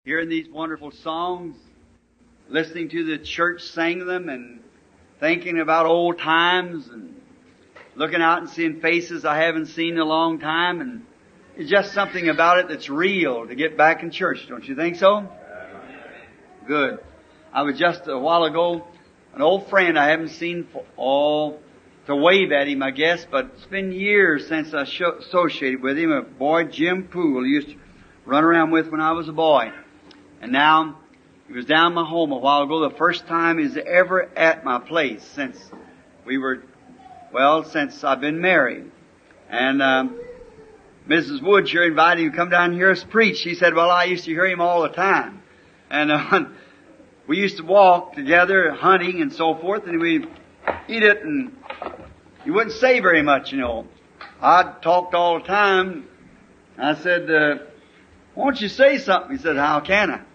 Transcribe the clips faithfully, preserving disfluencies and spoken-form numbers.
Hearing these wonderful songs, listening to the church sing them, and thinking about old times, and looking out and seeing faces I haven't seen in a long time, and it's just something about it that's real to get back in church, don't you think so? Good. I was just a while ago, an old friend I haven't seen for all to wave at him, I guess, but it's been years since I sho- associated with him. A boy, Jim Poole, he used to run around with when I was a boy. And now, he was down my home a while ago, the first time he's ever at my place since we were, well, since I've been married. And, um, Missus Wood here invited him to come down and hear us preach. She said, well, I used to hear him all the time. And, uh, we used to walk together, hunting and so forth, and we'd eat it, and he wouldn't say very much, you know. I talked all the time. I said, uh, why don't you say something? He said, how can I?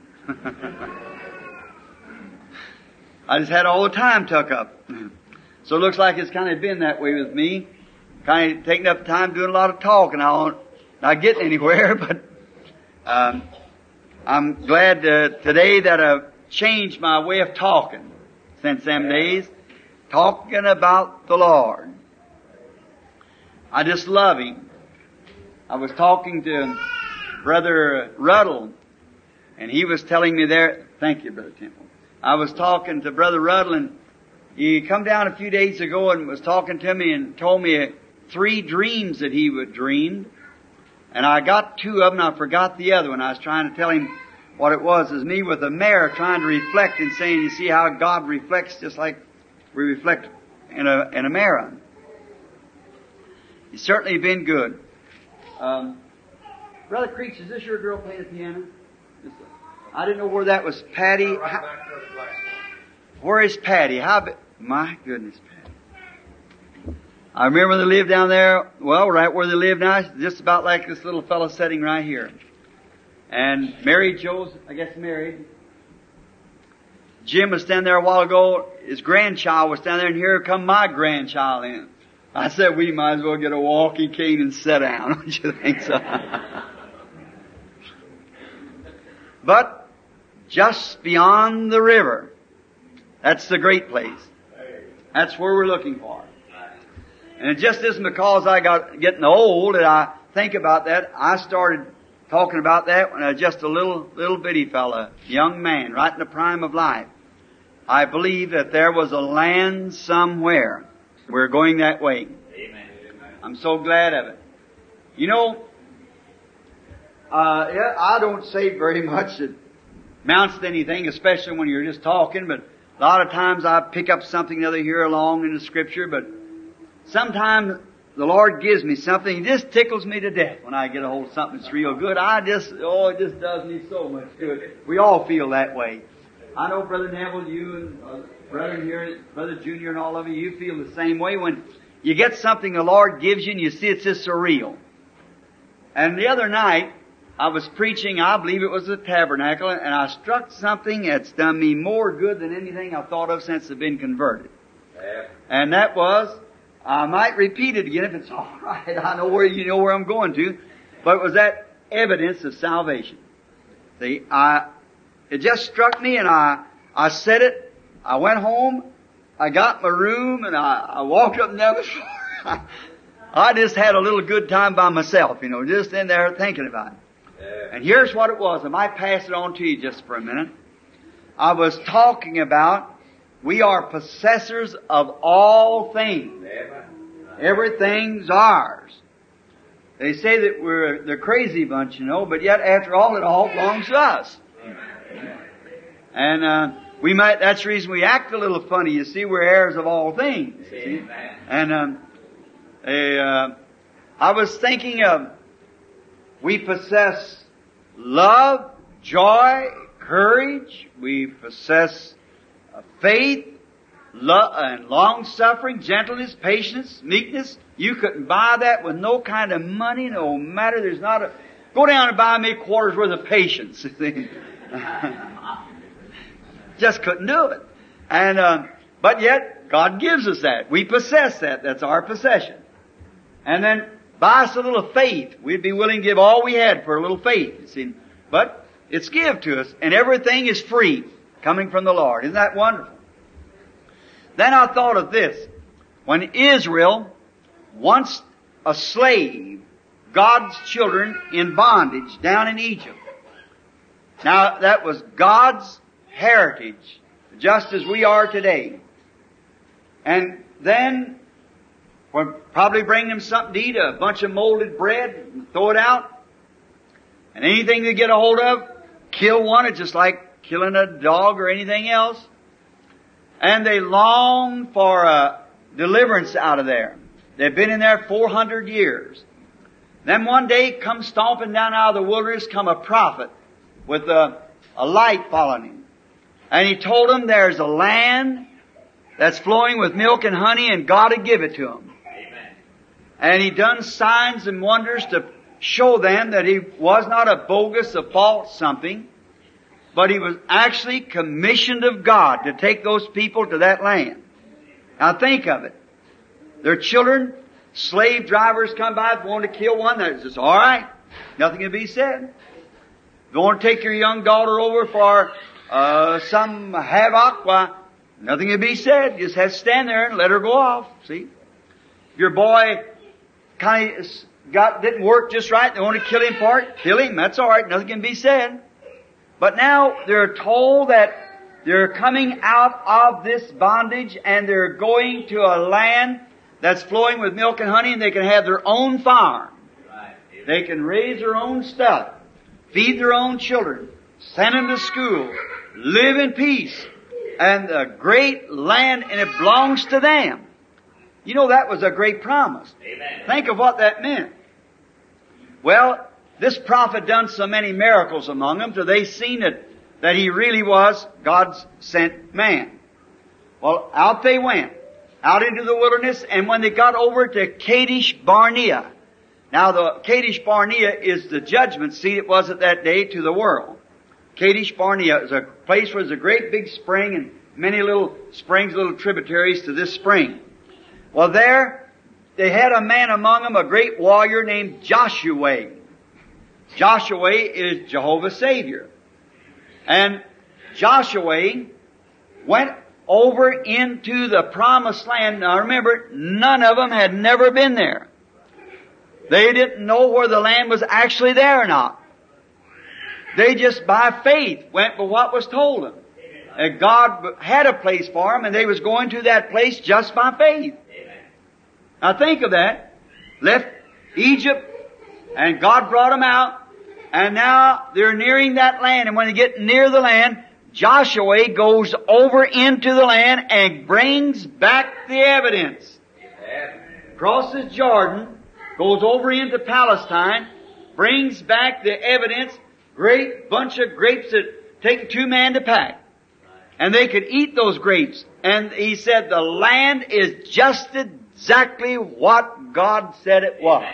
I just had all the time tuck up. So it looks like it's kind of been that way with me. Kind of taking up time doing a lot of talking. I won't not getting anywhere, but um, I'm glad uh, today that I've changed my way of talking since them days. Talking about the Lord. I just love Him. I was talking to Brother Ruddle, and he was telling me there, thank you, Brother Temple. I was talking to Brother Ruddle, and he come down a few days ago and was talking to me and told me three dreams that he would dreamed. And I got two of them, I forgot the other one. I was trying to tell him what it was. It was me with a mirror trying to reflect and saying, you see how God reflects just like we reflect in a, in a mirror. He's certainly been good. Um, Brother Creech, is this your girl playing the piano? I didn't know where that was. Patty. How, where is Patty? How? My goodness, Patty. I remember they lived down there. Well, right where they live now, just about like this little fellow sitting right here. And Mary Jo's, I guess, married. Jim was standing there a while ago. His grandchild was standing there, and here come my grandchild in. I said, we might as well get a walking cane and sit down. Don't you think so? But just beyond the river, that's the great place. That's where we're looking for. And it just isn't because I got getting old that I think about that. I started talking about that when I was just a little, little bitty fella, young man, right in the prime of life. I believe that there was a land somewhere. We're going that way. Amen. I'm so glad of it. You know, uh, yeah, I don't say very much that amounts to anything, especially when you're just talking, but a lot of times I pick up something or other here along in the Scripture, but sometimes the Lord gives me something. He just tickles me to death when I get a hold of something that's real good. I just, oh, it just does me so much good. We all feel that way. I know, Brother Neville, you and uh, Brother here, Brother Junior and all of you, you feel the same way when you get something the Lord gives you and you see it's just surreal. And the other night, I was preaching, I believe it was the tabernacle, and I struck something that's done me more good than anything I've thought of since I've been converted. Yeah. And that was, I might repeat it again if it's all right. I know where you know where I'm going to, but it was that evidence of salvation. See, I, it just struck me, and I, I said it. I went home. I got my room, and I, I walked up and down the floor. I just had a little good time by myself, you know, just in there thinking about it. Yeah. And here's what it was. I might pass it on to you just for a minute. I was talking about we are possessors of all things. Everything's ours. They say that we're the crazy bunch, you know, but yet after all, it all belongs to us. And uh, we might, that's the reason we act a little funny. You see, we're heirs of all things. See? And um, a, uh, I was thinking of, we possess love, joy, courage. We possess uh, faith, love, and long-suffering, gentleness, patience, meekness. You couldn't buy that with no kind of money, no matter. There's not a... Go down and buy me a quarter's worth of patience. Just couldn't do it. And, uh, but yet, God gives us that. We possess that. That's our possession. And then, buy us a little faith. We'd be willing to give all we had for a little faith, you see. But It's give to us, and everything is free, coming from the Lord. Isn't that wonderful? Then I thought of this. When Israel, once a slave, God's children in bondage down in Egypt. Now, that was God's heritage, just as we are today. And then, we'll probably bring them something to eat, a bunch of molded bread, and throw it out. And anything they get a hold of, kill one. It's just like killing a dog or anything else. And they long for a deliverance out of there. They've been in there four hundred years. Then one day comes stomping down out of the wilderness, come a prophet with a, a light following him. And he told them there's a land that's flowing with milk and honey, and God would give it to them. Amen. And he done signs and wonders to show them that he was not a bogus, a false something, but he was actually commissioned of God to take those people to that land. Now think of it. Their children, slave drivers come by, if they want to kill one, they just, all right, nothing can be said. If you want to take your young daughter over for uh, some havoc, why, nothing can be said. You just have to stand there and let her go off. See? If your boy kind of got, didn't work just right, they want to kill him for it, kill him, that's all right, nothing can be said. But now they're told that they're coming out of this bondage and they're going to a land that's flowing with milk and honey, and they can have their own farm. Right. They can raise their own stuff, feed their own children, send them to school, live in peace, and a great land, and it belongs to them. You know, that was a great promise. Amen. Think of what that meant. Well, this prophet done so many miracles among them till they seen it, that he really was God's sent man. Well, out they went, out into the wilderness, and when they got over to Kadesh Barnea. Now the Kadesh Barnea is the judgment seat it was at that day to the world. Kadesh Barnea is a place where there's a great big spring and many little springs, little tributaries to this spring. Well, there, they had a man among them, a great warrior named Joshua. Joshua is Jehovah's Savior. And Joshua went over into the promised land. Now remember, none of them had never been there. They didn't know where the land was actually there or not. They just by faith went for what was told them. And God had a place for them, and they was going to that place just by faith. Now think of that. Left Egypt, and God brought them out, and now they're nearing that land, and when they get near the land, Joshua goes over into the land and brings back the evidence. Crosses Jordan, goes over into Palestine, brings back the evidence, great bunch of grapes that take two men to pack. And they could eat those grapes. And he said the land is just exactly what God said it was.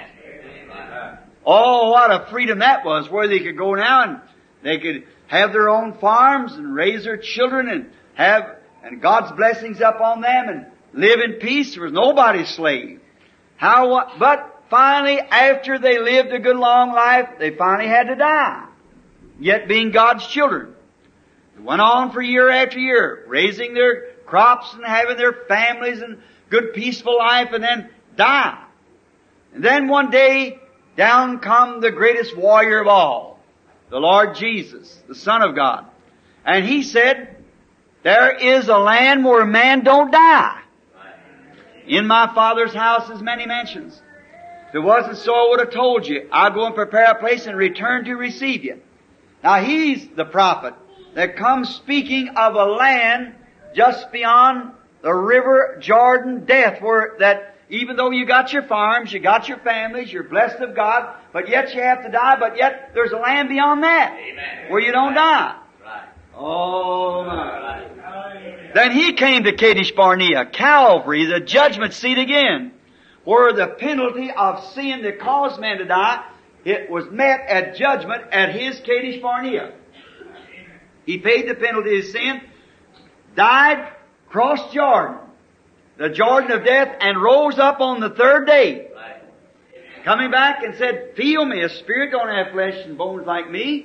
Oh, what a freedom that was, where they could go now and they could have their own farms and raise their children and have, and God's blessings up on them and live in peace. There was nobody's slave. How, what, but finally, after they lived a good long life, they finally had to die. Yet being God's children. They went on for year after year, raising their crops and having their families and good peaceful life, and then die. And then one day, down come the greatest warrior of all, the Lord Jesus, the Son of God. And He said, there is a land where man don't die. In my Father's house is many mansions. If it wasn't so, I would have told you. I'll go and prepare a place and return to receive you. Now He's the prophet that comes speaking of a land just beyond the river Jordan, death, where that even though you got your farms, you got your families, you're blessed of God, but yet you have to die, but yet there's a land beyond that. Amen. Where you don't die. Right. Oh my. Right. Then He came to Kadesh Barnea, Calvary, the judgment seat again, where the penalty of sin that caused man to die, it was met at judgment at His Kadesh Barnea. He paid the penalty of sin, died, crossed Jordan, the Jordan of death, and rose up on the third day. Right. Coming back and said, feel me, a spirit don't have flesh and bones like me.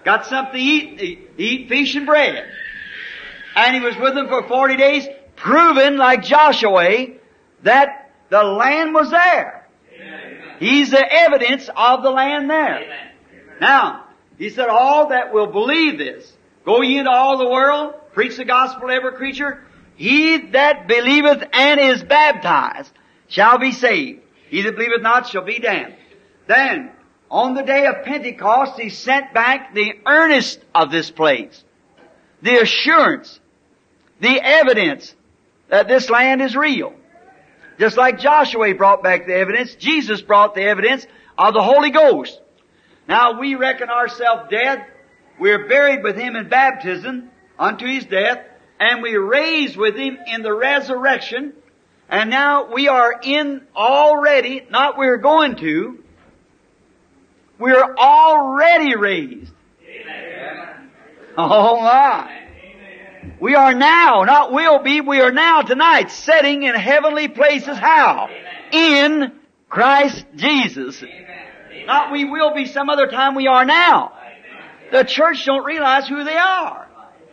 got something to eat, he eat fish and bread. And he was with them for forty days, proving, like Joshua, that the land was there. Amen. He's the evidence of the land there. Amen. Now, he said, all that will believe this, go ye into all the world, preach the gospel to every creature. He that believeth and is baptized shall be saved. He that believeth not shall be damned. Then, on the day of Pentecost, he sent back the earnest of this place, the assurance, the evidence that this land is real. Just like Joshua brought back the evidence, Jesus brought the evidence of the Holy Ghost. Now we reckon ourselves dead. We're buried with Him in baptism unto His death, and we raised with Him in the resurrection. And now we are in already, not we're going to, we're already raised. Amen. Oh my. We are now, not will be, we are now tonight sitting in heavenly places. How? Amen. In Christ Jesus. Amen. Not we will be some other time, we are now. Amen. The church don't realize who they are.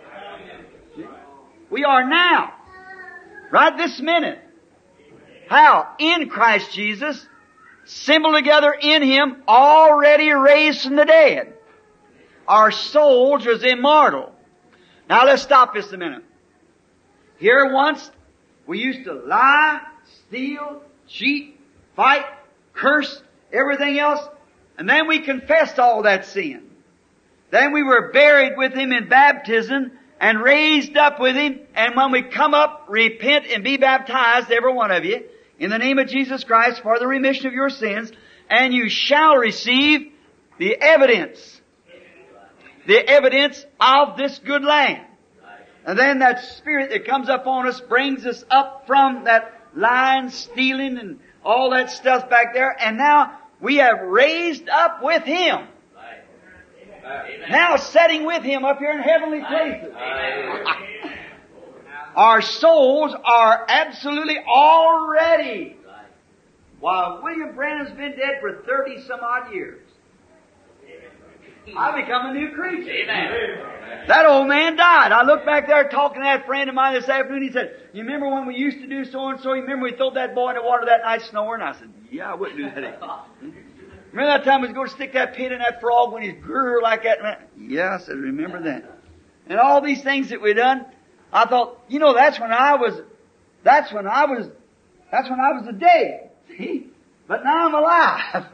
We are now. Right this minute. How? In Christ Jesus, assembled together in Him, already raised from the dead. Our souls is immortal. Now let's stop this a minute. Here once, we used to lie, steal, cheat, fight, curse, everything else, and then we confessed all that sin. Then we were buried with Him in baptism and raised up with Him, and when we come up, repent and be baptized, every one of you, in the name of Jesus Christ for the remission of your sins, and you shall receive the evidence. The evidence of this good land. And then that Spirit that comes up on us brings us up from that lying, stealing, and all that stuff back there. And now we have raised up with Him. Amen. Now sitting with Him up here in heavenly places. Our souls are absolutely already. While William Branham's been dead for thirty some odd years. I become a new creature. Amen. That old man died. I looked back there talking to that friend of mine this afternoon. He said, you remember when we used to do so and so? You remember we threw that boy in the water that night snoring? I said, yeah, I wouldn't do that anymore. Remember that time we was going to stick that pin in that frog when he's grrr like that? Yeah, I said, remember that. And all these things that we done, I thought, you know, that's when I was, that's when I was, that's when I was a dead. See? But now I'm alive.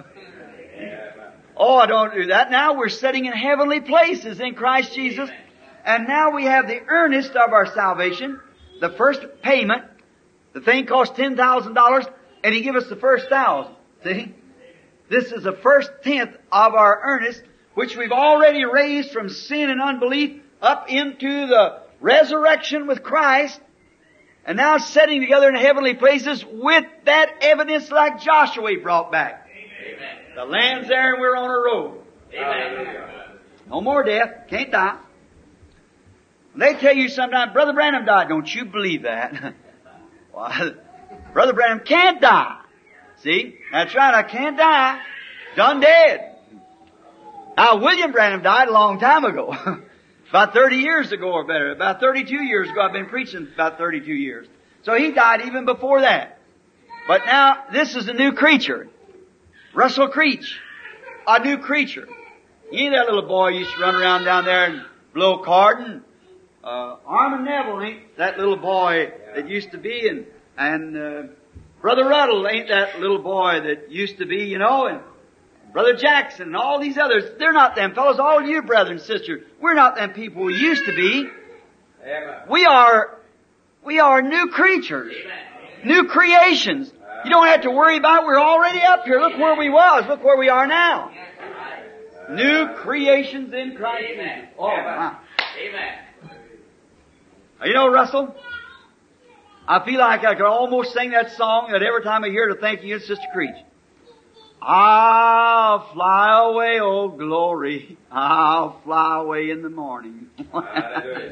Oh, I don't do that. Now we're sitting in heavenly places in Christ Jesus. And now we have the earnest of our salvation, the first payment. The thing cost ten thousand dollars, and He give us the first thousand. See? This is the first tenth of our earnest, which we've already raised from sin and unbelief up into the resurrection with Christ. And now sitting together in heavenly places with that evidence like Joshua brought back. Amen. The land's there and we're on a road. Amen. No more death. Can't die. They tell you sometimes, Brother Branham died. Don't you believe that? Well, Brother Branham can't die. See? That's right. I can't die. Done dead. Now, William Branham died a long time ago. About thirty years ago or better. About thirty-two years ago. I've been preaching about thirty-two years. So he died even before that. But now, this is a new creature. Russell Creech, a new creature. He ain't that little boy used to run around down there and blow cardin. Uh, Armin Neville ain't that little boy that used to be, and, and, uh, Brother Ruddle ain't that little boy that used to be, you know, and Brother Jackson and all these others. They're not them fellows. All you brothers and sisters, we're not them people we used to be. We are, we are new creatures. New creations. You don't have to worry about it. We're already up here. Look where we was. Look where we are now. New creations in Christ Jesus. Oh, wow. Amen. You know, Russell, I feel like I could almost sing that song that every time I hear it, I thank you, Sister Creech. I'll fly away, oh glory. I'll fly away in the morning. Amen.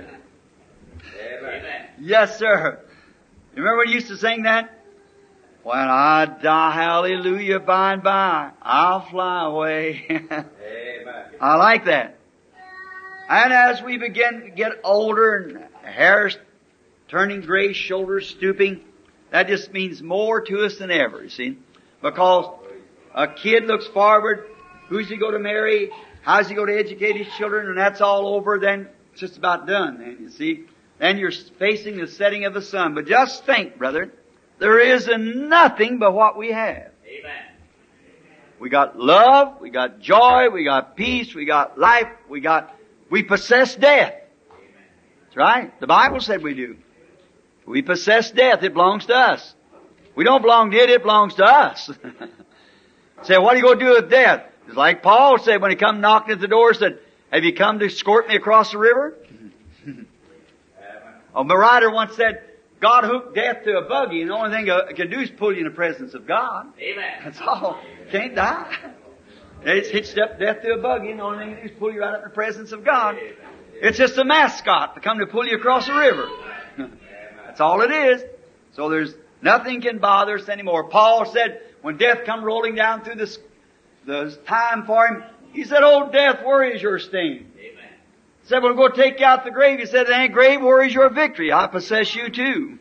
Yes, sir. You remember when you used to sing that? When I die, hallelujah, by and by, I'll fly away. Amen. I like that. And as we begin to get older and hair's turning gray, shoulders stooping, that just means more to us than ever, you see. Because a kid looks forward, who's he going to marry, how's he going to educate his children, and that's all over, then it's just about done, then, you see. Then you're facing the setting of the sun. But just think, brother, there is nothing but what we have. Amen. We got love, we got joy, we got peace, we got life, we got, we possess death. That's right. The Bible said we do. We possess death. It belongs to us. We don't belong to it, it belongs to us. Say, what are you going to do with death? It's like Paul said when he come knocking at the door, said, have you come to escort me across the river? Oh, my writer once said, God hooked death to a buggy, and the only thing it can do is pull you in the presence of God. Amen. That's all. Can't die. It's hitched up death to a buggy, and the only thing it can do is pull you right up in the presence of God. It's just a mascot to come to pull you across the river. That's all it is. So there's nothing can bother us anymore. Paul said, when death come rolling down through this, the time for him, he said, oh death, where is your sting? He said, we'll go take you out the grave. He said, ain't grave, where is your victory? I possess you too.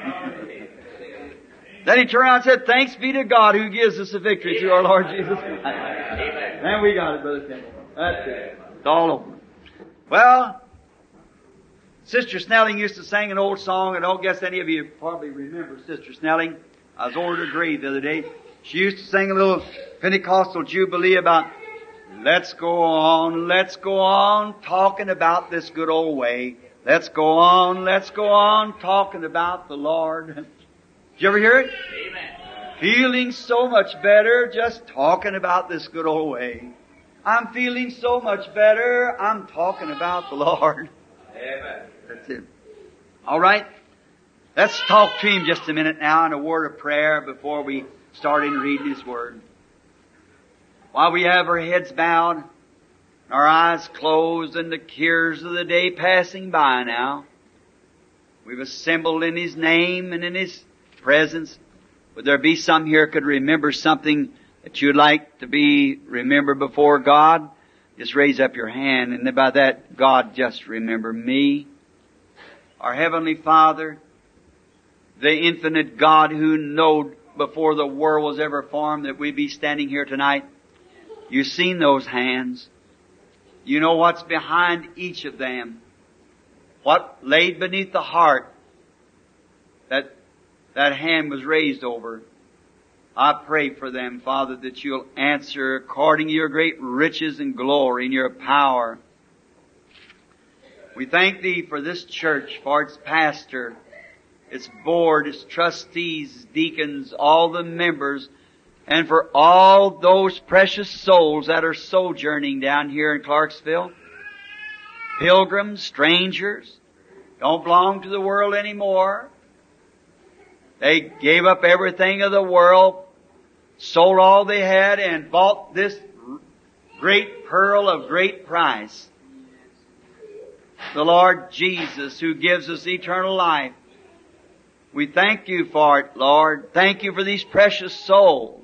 Then he turned around and said, thanks be to God who gives us the victory through our Lord Jesus Christ. And we got it, Brother Temple. That's it. It's all over. Well, Sister Snelling used to sing an old song. I don't guess any of you probably remember Sister Snelling. I was over at her grave the other day. She used to sing a little Pentecostal jubilee about, let's go on, let's go on, talking about this good old way. Let's go on, let's go on, talking about the Lord. Did you ever hear it? Amen. Feeling so much better just talking about this good old way. I'm feeling so much better, I'm talking about the Lord. Amen. That's it. All right. Let's talk to Him just a minute now in a word of prayer before we start in reading His Word. While we have our heads bowed, our eyes closed, and the cares of the day passing by now, we've assembled in His name and in His presence. Would there be some here could remember something that you'd like to be remembered before God? Just raise up your hand, and by that, God, just remember me. Our Heavenly Father, the infinite God who knowed before the world was ever formed that we'd be standing here tonight. You've seen those hands. You know what's behind each of them. What laid beneath the heart that that hand was raised over. I pray for them, Father, that you'll answer according to your great riches and glory and your power. We thank Thee for this church, for its pastor, its board, its trustees, deacons, all the members, and for all those precious souls that are sojourning down here in Clarksville. Pilgrims, strangers, don't belong to the world anymore. They gave up everything of the world, sold all they had, and bought this great pearl of great price. The Lord Jesus, who gives us eternal life. We thank You for it, Lord. Thank You for these precious souls.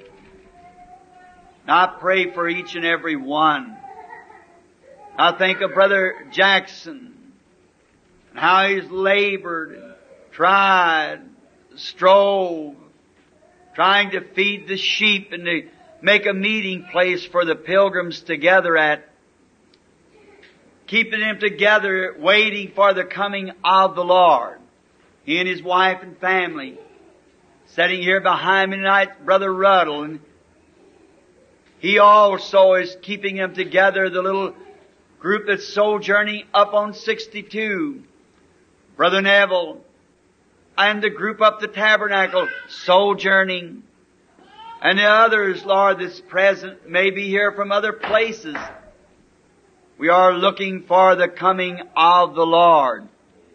Now I pray for each and every one. I think of Brother Jackson and how he's labored and tried, strove, trying to feed the sheep and to make a meeting place for the pilgrims to gather at. Keeping them together, waiting for the coming of the Lord. He and his wife and family. Sitting here behind me tonight, Brother Ruddle, and he also is keeping them together, the little group that's sojourning up on sixty-two. Brother Neville, and the group up the Tabernacle, sojourning. And the others, Lord, that's present, may be here from other places. We are looking for the coming of the Lord.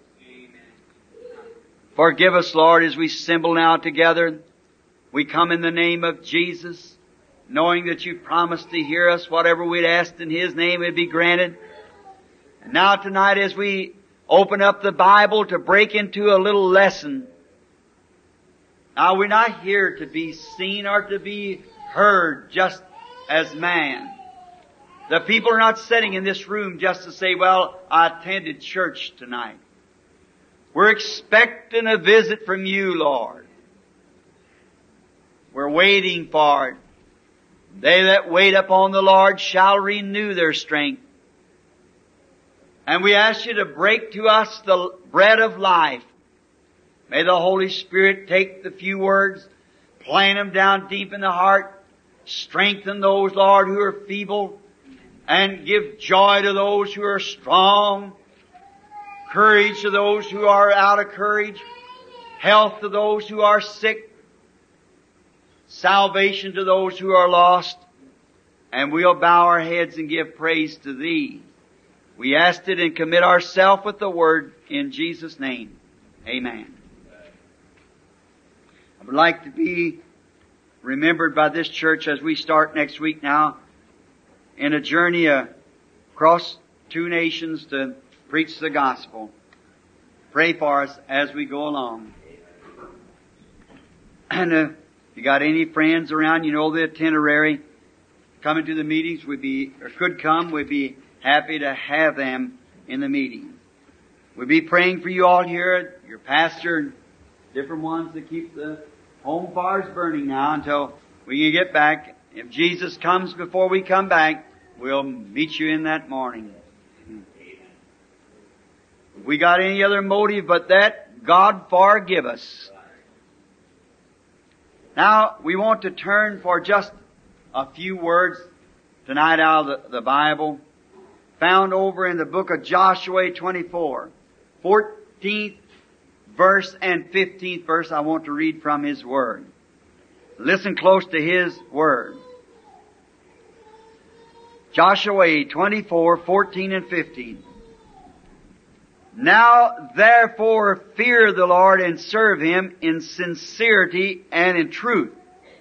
Forgive us, Lord, as we assemble now together. We come in the name of Jesus, knowing that You promised to hear us. Whatever we'd asked in His name would be granted. And now tonight as we open up the Bible to break into a little lesson. Now we're not here to be seen or to be heard just as man. The people are not sitting in this room just to say, well, I attended church tonight. We're expecting a visit from you, Lord. We're waiting for it. They that wait upon the Lord shall renew their strength. And we ask you to break to us the bread of life. May the Holy Spirit take the few words, plant them down deep in the heart, strengthen those, Lord, who are feeble, and give joy to those who are strong, courage to those who are out of courage, health to those who are sick, salvation to those who are lost, and we'll bow our heads and give praise to Thee. We ask it and commit ourselves with the Word in Jesus' name. Amen. I would like to be remembered by this church as we start next week now in a journey across two nations to preach the gospel. Pray for us as we go along. And uh, if you got any friends around, you know the itinerary, coming to the meetings would be, or could come, we'd be happy to have them in the meeting. We'll be praying for you all here, your pastor, and different ones that keep the home fires burning now until we can get back. If Jesus comes before we come back, we'll meet you in that morning. If we got any other motive but that, God forgive us. Now, we want to turn for just a few words tonight out of the, the Bible, found over in the book of Joshua twenty-four, fourteenth verse and fifteenth verse. I want to read from His Word. Listen close to His Word. Joshua twenty-four, fourteen and fifteen. Now therefore fear the Lord and serve Him in sincerity and in truth.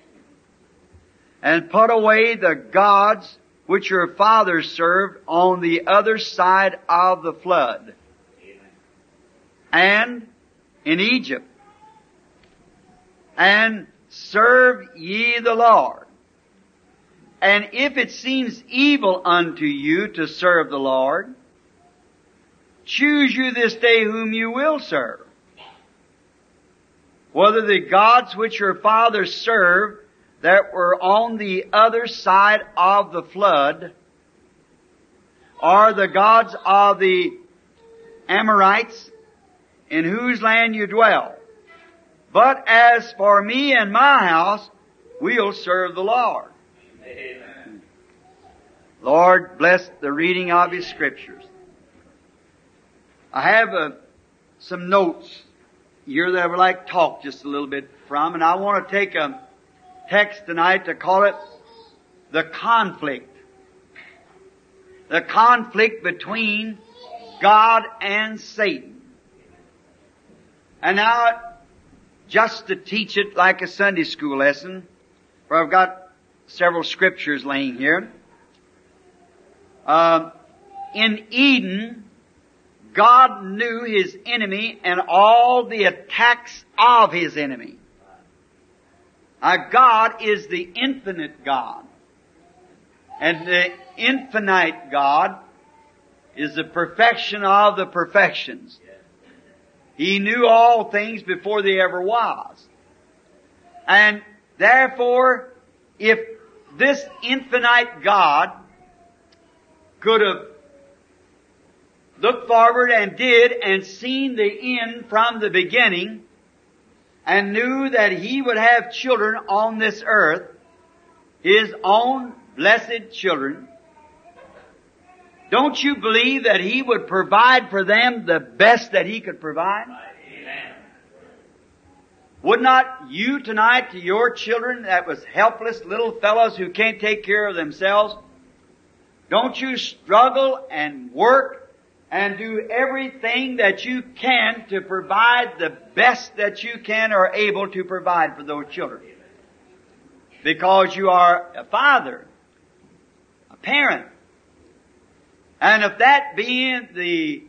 And put away the gods which your fathers served on the other side of the flood. And in Egypt. And serve ye the Lord. And if it seems evil unto you to serve the Lord, choose you this day whom you will serve. Whether the gods which your fathers served that were on the other side of the flood, or the gods of the Amorites in whose land you dwell. But as for me and my house, we'll serve the Lord. Amen. Lord, bless the reading of His Scriptures. I have uh, some notes here that I would like to talk just a little bit from, and I want to take a text tonight to call it the conflict. The conflict between God and Satan. And now, just to teach it like a Sunday school lesson, where I've got several scriptures laying here. Uh, in Eden, God knew His enemy and all the attacks of His enemy. Our God is the infinite God. And the infinite God is the perfection of the perfections. He knew all things before they ever was. And therefore, if this infinite God could have looked forward and did and seen the end from the beginning, and knew that He would have children on this earth, His own blessed children, don't you believe that He would provide for them the best that He could provide? Amen. Would not you tonight to your children that was helpless little fellows who can't take care of themselves, don't you struggle and work and do everything that you can to provide the best that you can or able to provide for those children? Because you are a father, a parent. And if that being the,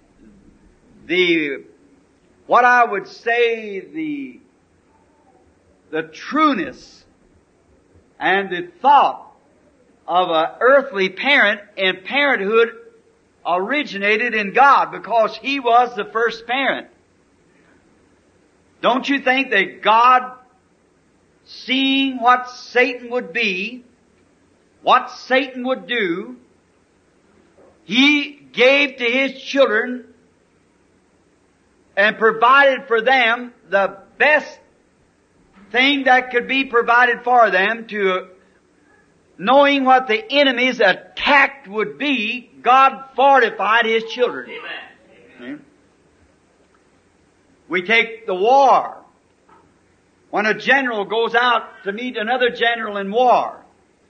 the, what I would say the, the trueness and the thought of an earthly parent, and parenthood originated in God because He was the first parent. Don't you think that God, seeing what Satan would be, what Satan would do, He gave to His children and provided for them the best thing that could be provided for them, to knowing what the enemy's attack would be, God fortified His children. Amen. We take the war. When a general goes out to meet another general in war,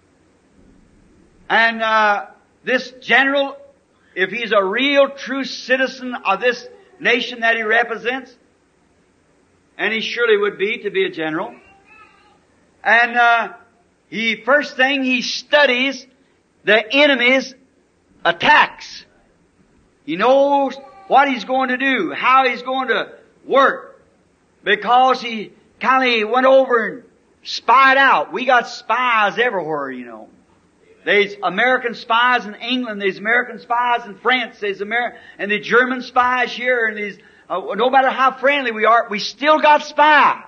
and uh, this general, if he's a real true citizen of this nation that he represents, and he surely would be to be a general, and uh, he first thing he studies the enemy's attacks. He knows what he's going to do, how he's going to work, because he kind of went over and spied out. We got spies everywhere, you know. There's American spies in England, there's American spies in France, there's Amer- and the German spies here, and these, uh, no matter how friendly we are, we still got spies.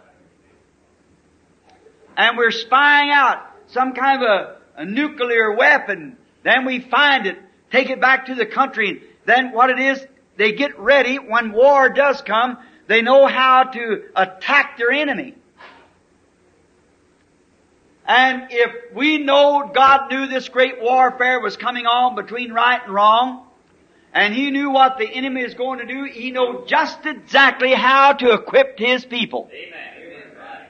And we're spying out some kind of a, a nuclear weapon. Then we find it, take it back to the country, and then what it is, they get ready when war does come, they know how to attack their enemy. And if we know God knew this great warfare was coming on between right and wrong, and He knew what the enemy is going to do, He knows just exactly how to equip His people. Amen.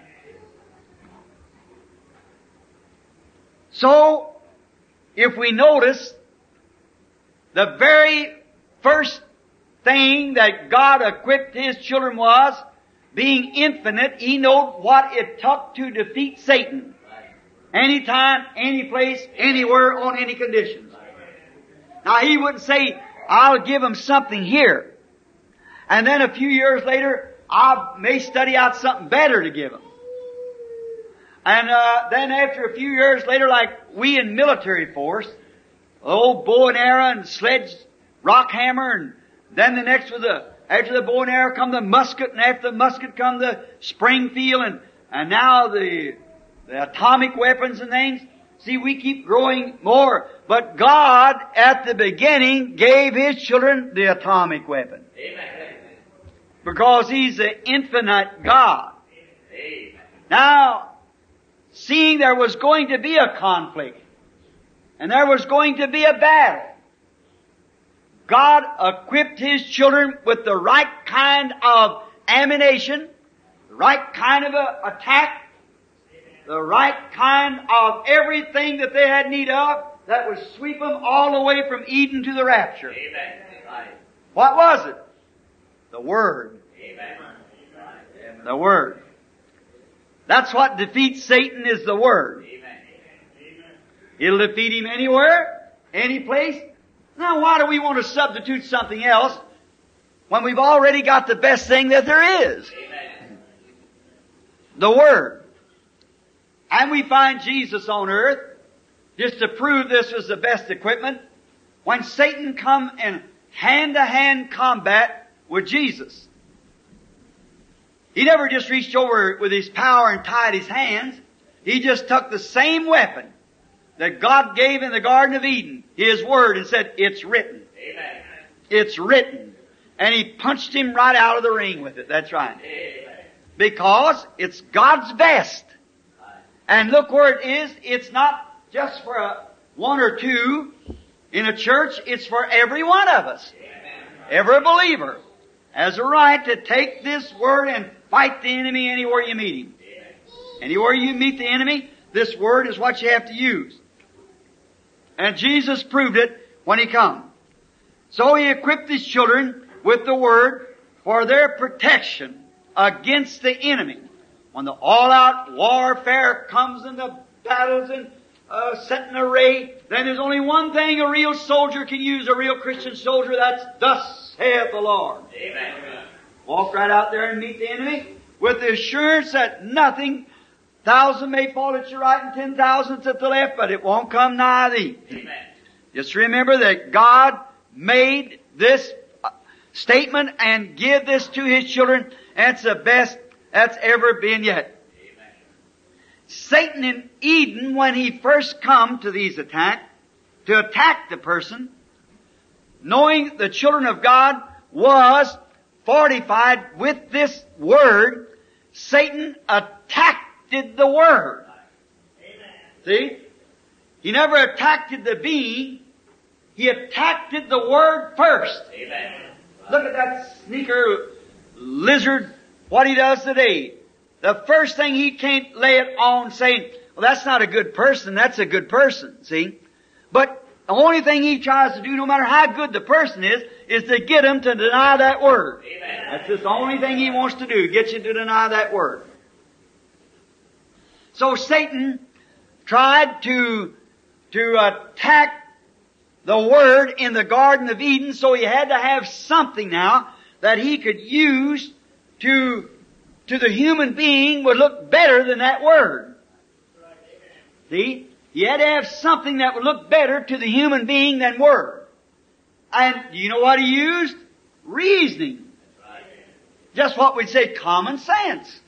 So, if we notice, the very first thing that God equipped His children was, being infinite, He knew what it took to defeat Satan. Anytime, any place, anywhere, on any conditions. Now He wouldn't say, I'll give them something here, and then a few years later, I may study out something better to give them. And uh, then after a few years later, like we in military force, old bow and arrow and sledge, rock hammer, and then the next was the, after the bow and arrow come the musket, and after the musket come the Springfield, and, and now the, the atomic weapons and things. See, we keep growing more. But God, at the beginning, gave His children the atomic weapon. Amen. Because He's the infinite God. Amen. Now, seeing there was going to be a conflict, and there was going to be a battle, God equipped His children with the right kind of ammunition, the right kind of a attack, the right kind of everything that they had need of that would sweep them all the way from Eden to the rapture. Amen. What was it? The Word. Amen. The Word. That's what defeats Satan, is the Word. Amen. It'll defeat him anywhere, any place. Now why do we want to substitute something else when we've already got the best thing that there is? Amen. The Word. And we find Jesus on earth, just to prove this was the best equipment, when Satan come in hand-to-hand combat with Jesus. He never just reached over with his power and tied his hands. He just took the same weapon that God gave in the Garden of Eden, His Word, and said, it's written. Amen. It's written. And He punched him right out of the ring with it. That's right. Amen. Because it's God's best. And look where it is. It's not just for a, one or two in a church. It's for every one of us. Amen. Every believer has a right to take this Word and fight the enemy anywhere you meet him. Amen. Anywhere you meet the enemy, this Word is what you have to use. And Jesus proved it when He come. So He equipped His children with the Word for their protection against the enemy. When the all-out warfare comes and the battles and uh, set in array, then there's only one thing a real soldier can use, a real Christian soldier, that's thus saith the Lord. Amen. Walk right out there and meet the enemy with the assurance that nothing Thousand may fall at your right and ten thousands at the left, but it won't come nigh thee. Amen. Just remember that God made this statement and give this to His children, and it's the best that's ever been yet. Amen. Satan in Eden, when he first come to these attacks, to attack the person, knowing the children of God was fortified with this Word, Satan attacked the Word. Amen. See? He never attacked the being. He attacked the Word first. Amen. Look at that sneaker lizard, what he does today. The first thing he can't lay it on saying, well, that's not a good person, that's a good person, see? But the only thing he tries to do, no matter how good the person is, is to get him to deny that Word. Amen. That's just the only thing he wants to do, get you to deny that Word. So Satan tried to, to attack the Word in the Garden of Eden, so he had to have something now that he could use to, to the human being would look better than that Word. See? He had to have something that would look better to the human being than Word. And do you know what he used? Reasoning. Just what we'd say common sense.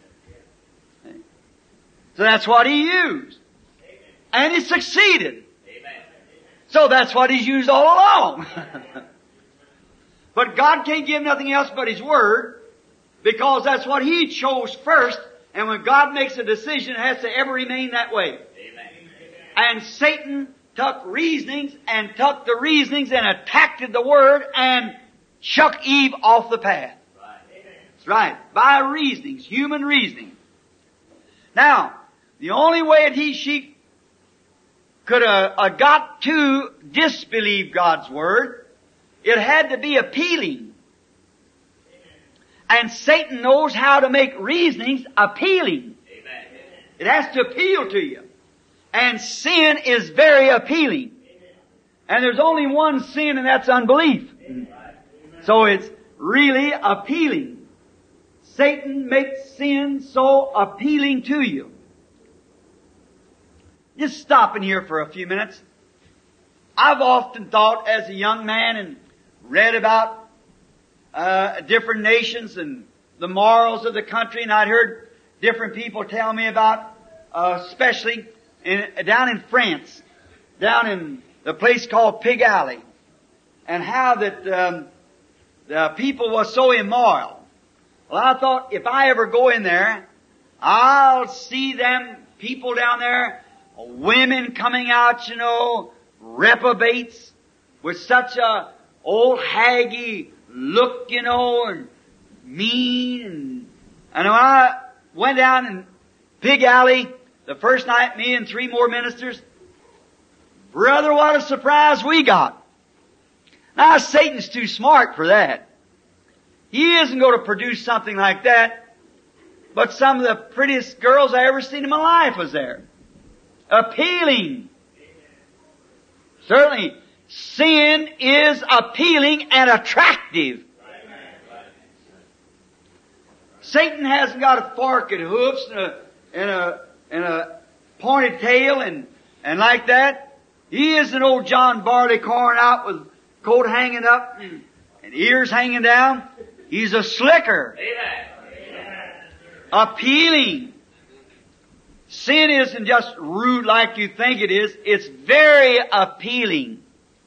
So that's what he used. And he succeeded. So that's what he's used all along. But God can't give nothing else but His Word, because that's what He chose first, and when God makes a decision, it has to ever remain that way. Amen. And Satan took reasonings and took the reasonings and attacked the Word and chucked Eve off the path. Right. That's right. By reasonings, human reasoning. Now, the only way that he, she could have uh, got to disbelieve God's Word, it had to be appealing. And Satan knows how to make reasonings appealing. Amen. It has to appeal to you. And sin is very appealing. And there's only one sin, and that's unbelief. So it's really appealing. Satan makes sin so appealing to you. Just stopping here for a few minutes. I've often thought as a young man and read about uh, different nations and the morals of the country, and I'd heard different people tell me about, uh, especially in, down in France, down in the place called Pig Alley, and how that um, the people was so immoral. Well, I thought if I ever go in there, I'll see them people down there, women coming out, you know, reprobates, with such a old haggy look, you know, and mean. And, and when I went down in Pig Alley the first night, me and three more ministers, brother, what a surprise we got. Now, Satan's too smart for that. He isn't going to produce something like that, but some of the prettiest girls I ever seen in my life was there. Appealing. Certainly, sin is appealing and attractive. Satan hasn't got a forked hoofs and a, and a, and a pointed tail and, and like that. He isn't old John Barleycorn out with coat hanging up and, and ears hanging down. He's a slicker. Amen. Appealing. Sin isn't just rude like you think it is. It's very appealing.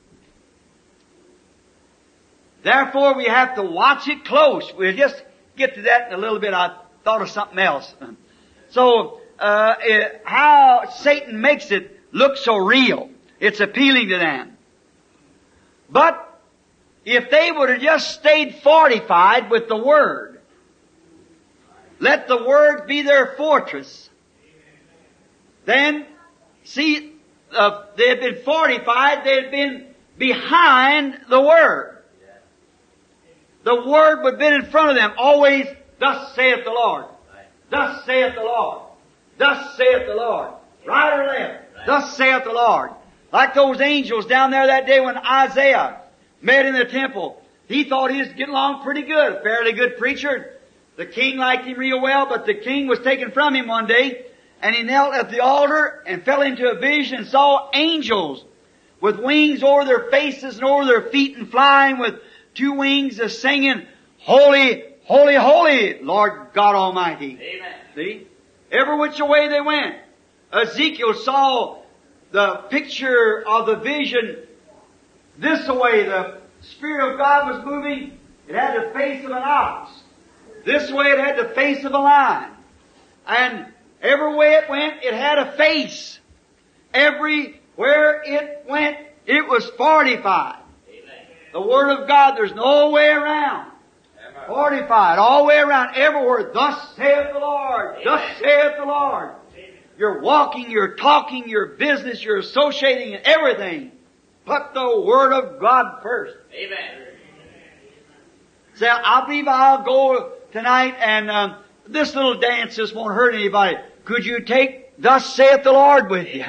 Therefore, we have to watch it close. We'll just get to that in a little bit. I thought of something else. So, uh, it, how Satan makes it look so real. It's appealing to them. But, if they would have just stayed fortified with the Word, let the Word be their fortress, then, see, uh, they had been fortified, they had been behind the Word. The Word would have been in front of them, always, thus saith the Lord. Thus saith the Lord. Thus saith the Lord. Right or left. Thus saith the Lord. Like those angels down there that day when Isaiah met in the temple. He thought he was getting along pretty good. A fairly good preacher. The king liked him real well, but the king was taken from him one day, And he knelt at the altar and fell into a vision and saw angels with wings over their faces and over their feet and flying with two wings and singing, Holy, Holy, Holy, Lord God Almighty. Amen. See? Every which way they went. Ezekiel saw the picture of the vision this way. The Spirit of God was moving. It had the face of an ox. This way it had the face of a lion. And every way it went, it had a face. Everywhere it went, it was fortified. Amen. The Word of God, there's no way around. Amen. Fortified all the way around, everywhere. Thus saith the Lord. Thus Amen. saith the Lord. Amen. You're walking, you're talking, your business, you're associating, and everything. Put the Word of God first. Amen. Say, I believe I'll go tonight and um, this little dance just won't hurt anybody. Could you take Thus saith the Lord with you?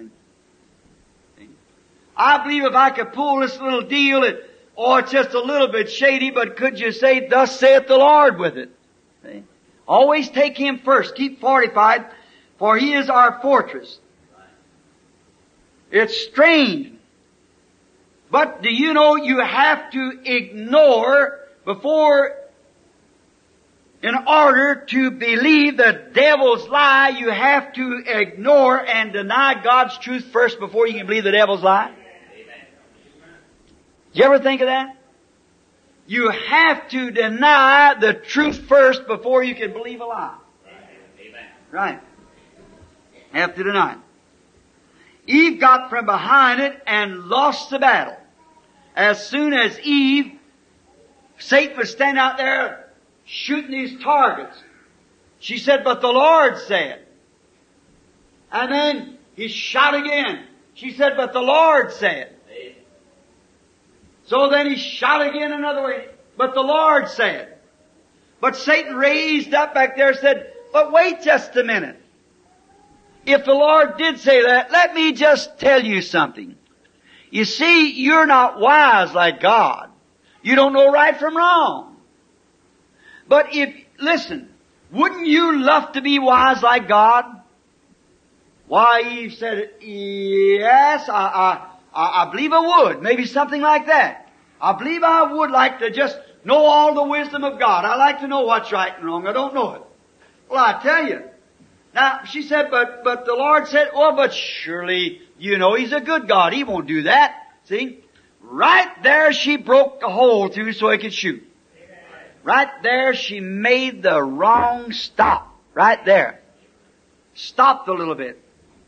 I believe if I could pull this little deal, it, oh, it's just a little bit shady, but could you say Thus saith the Lord with it? See? Always take Him first. Keep fortified, for He is our fortress. It's strange. But do you know you have to ignore before, in order to believe the devil's lie, you have to ignore and deny God's truth first before you can believe the devil's lie? Amen. Did you ever think of that? You have to deny the truth first before you can believe a lie. Amen. Right. Have to deny it. Eve got from behind it and lost the battle. As soon as Eve, Satan was standing out there shooting these targets. She said, but the Lord said. And then he shot again. She said, but the Lord said. Amen. So then he shot again another way. But the Lord said. But Satan raised up back there and said, but wait just a minute. If the Lord did say that, let me just tell you something. You see, you're not wise like God. You don't know right from wrong. But if, listen, wouldn't you love to be wise like God? Why, Eve said, yes, I, I, I, I believe I would. Maybe something like that. I believe I would like to just know all the wisdom of God. I like to know what's right and wrong. I don't know it. Well, I tell you. Now, she said, but, but the Lord said, oh, but surely, you know, He's a good God. He won't do that. See? Right there she broke the hole through so He could shoot. Right there she made the wrong stop. Right there. Stopped a little bit.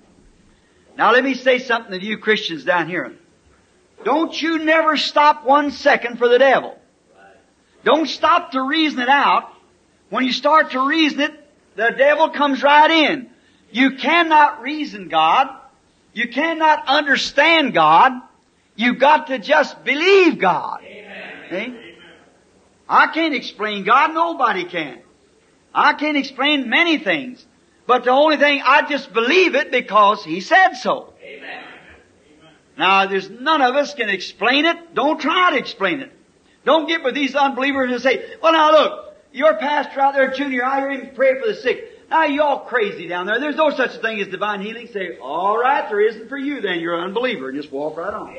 Now let me say something to you Christians down here. Don't you never stop one second for the devil. Don't stop to reason it out. When you start to reason it, the devil comes right in. You cannot reason God. You cannot understand God. You've got to just believe God. Amen. See? I can't explain God. Nobody can. I can't explain many things. But the only thing, I just believe it because He said so. Amen. Now, there's none of us can explain it. Don't try to explain it. Don't get with these unbelievers and say, well, now look, your pastor out there, Junior, I hear him pray for the sick. Now, you all crazy down there. There's no such a thing as divine healing. Say, all right, there isn't for you then. You're an unbeliever. And just walk right on.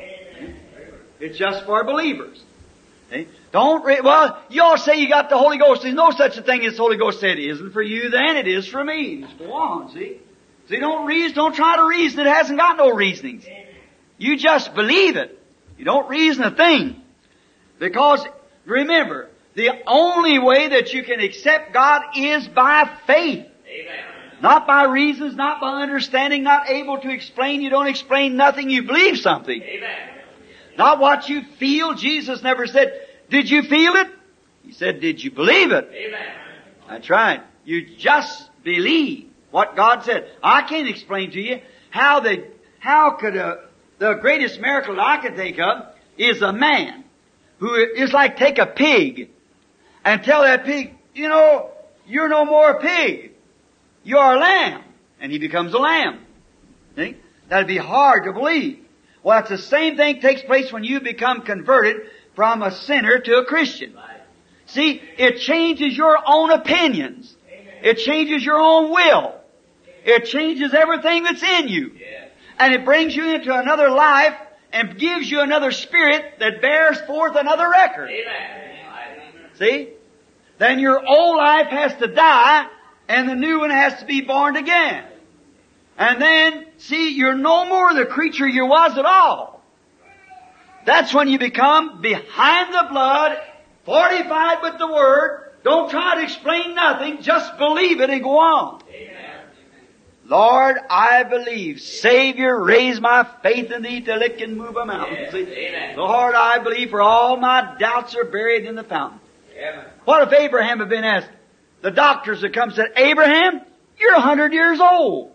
It's just for believers. See? Don't, re- well, you all say you got the Holy Ghost. There's no such a thing as the Holy Ghost said. It isn't for you then. It is for me. Just go on, see? See, don't reason, don't try to reason. It hasn't got no reasonings. You just believe it. You don't reason a thing. Because, remember, the only way that you can accept God is by faith. Amen. Not by reasons, not by understanding, not able to explain. You don't explain nothing. You believe something. Amen. Not what you feel. Jesus never said, did you feel it? He said, did you believe it? Amen. That's right. You just believe what God said. I can't explain to you how the, how could a, the greatest miracle that I can think of is a man who is like take a pig and tell that pig, you know, you're no more a pig. You're a lamb. And he becomes a lamb. See? That'd be hard to believe. Well, it's the same thing takes place when you become converted from a sinner to a Christian. Right. See, it changes your own opinions. Amen. It changes your own will. It changes everything that's in you. Yes. And it brings you into another life and gives you another spirit that bears forth another record. Amen. See? Then your old life has to die and the new one has to be born again. And then, see, you're no more the creature you was at all. That's when you become behind the blood, fortified with the Word. Don't try to explain nothing. Just believe it and go on. Amen. Lord, I believe. Savior, raise my faith in Thee till it can move a mountain. Yes. See? Amen. Lord, I believe, for all my doubts are buried in the fountain. Amen. What if Abraham had been asked? The doctors had come and said, Abraham, you're a hundred years old.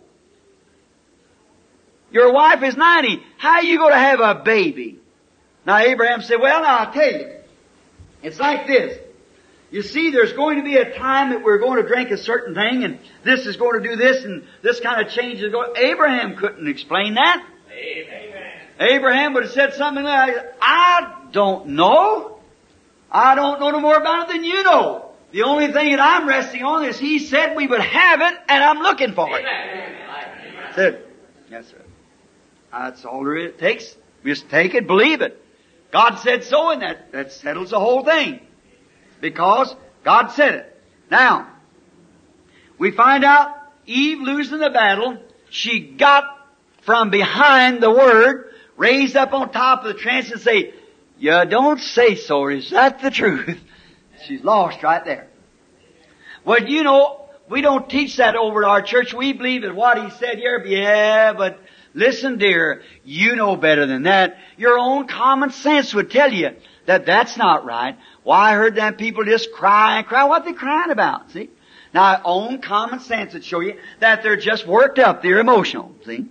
Your wife is ninety. How are you going to have a baby? Now Abraham said, well, now I'll tell you. It's like this. You see, there's going to be a time that we're going to drink a certain thing, and this is going to do this, and this kind of change is going. Abraham couldn't explain that. Amen. Abraham would have said something like, I don't know. I don't know no more about it than you know. The only thing that I'm resting on is He said we would have it, and I'm looking for it. Amen. Said, yes, sir. That's all there is. It takes. Just take it, believe it. God said so, and that, that settles the whole thing. Because God said it. Now, we find out Eve losing the battle. She got from behind the Word, raised up on top of the trench and say, you don't say so. Is that the truth? She's lost right there. Well, you know, we don't teach that over at our church. We believe that what He said here, yeah, but listen, dear, you know better than that. Your own common sense would tell you that that's not right. Why, I heard them people just cry and cry. What are they crying about? See? Now, own common sense would show you that they're just worked up. They're emotional. See?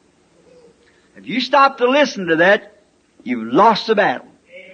If you stop to listen to that, you've lost the battle.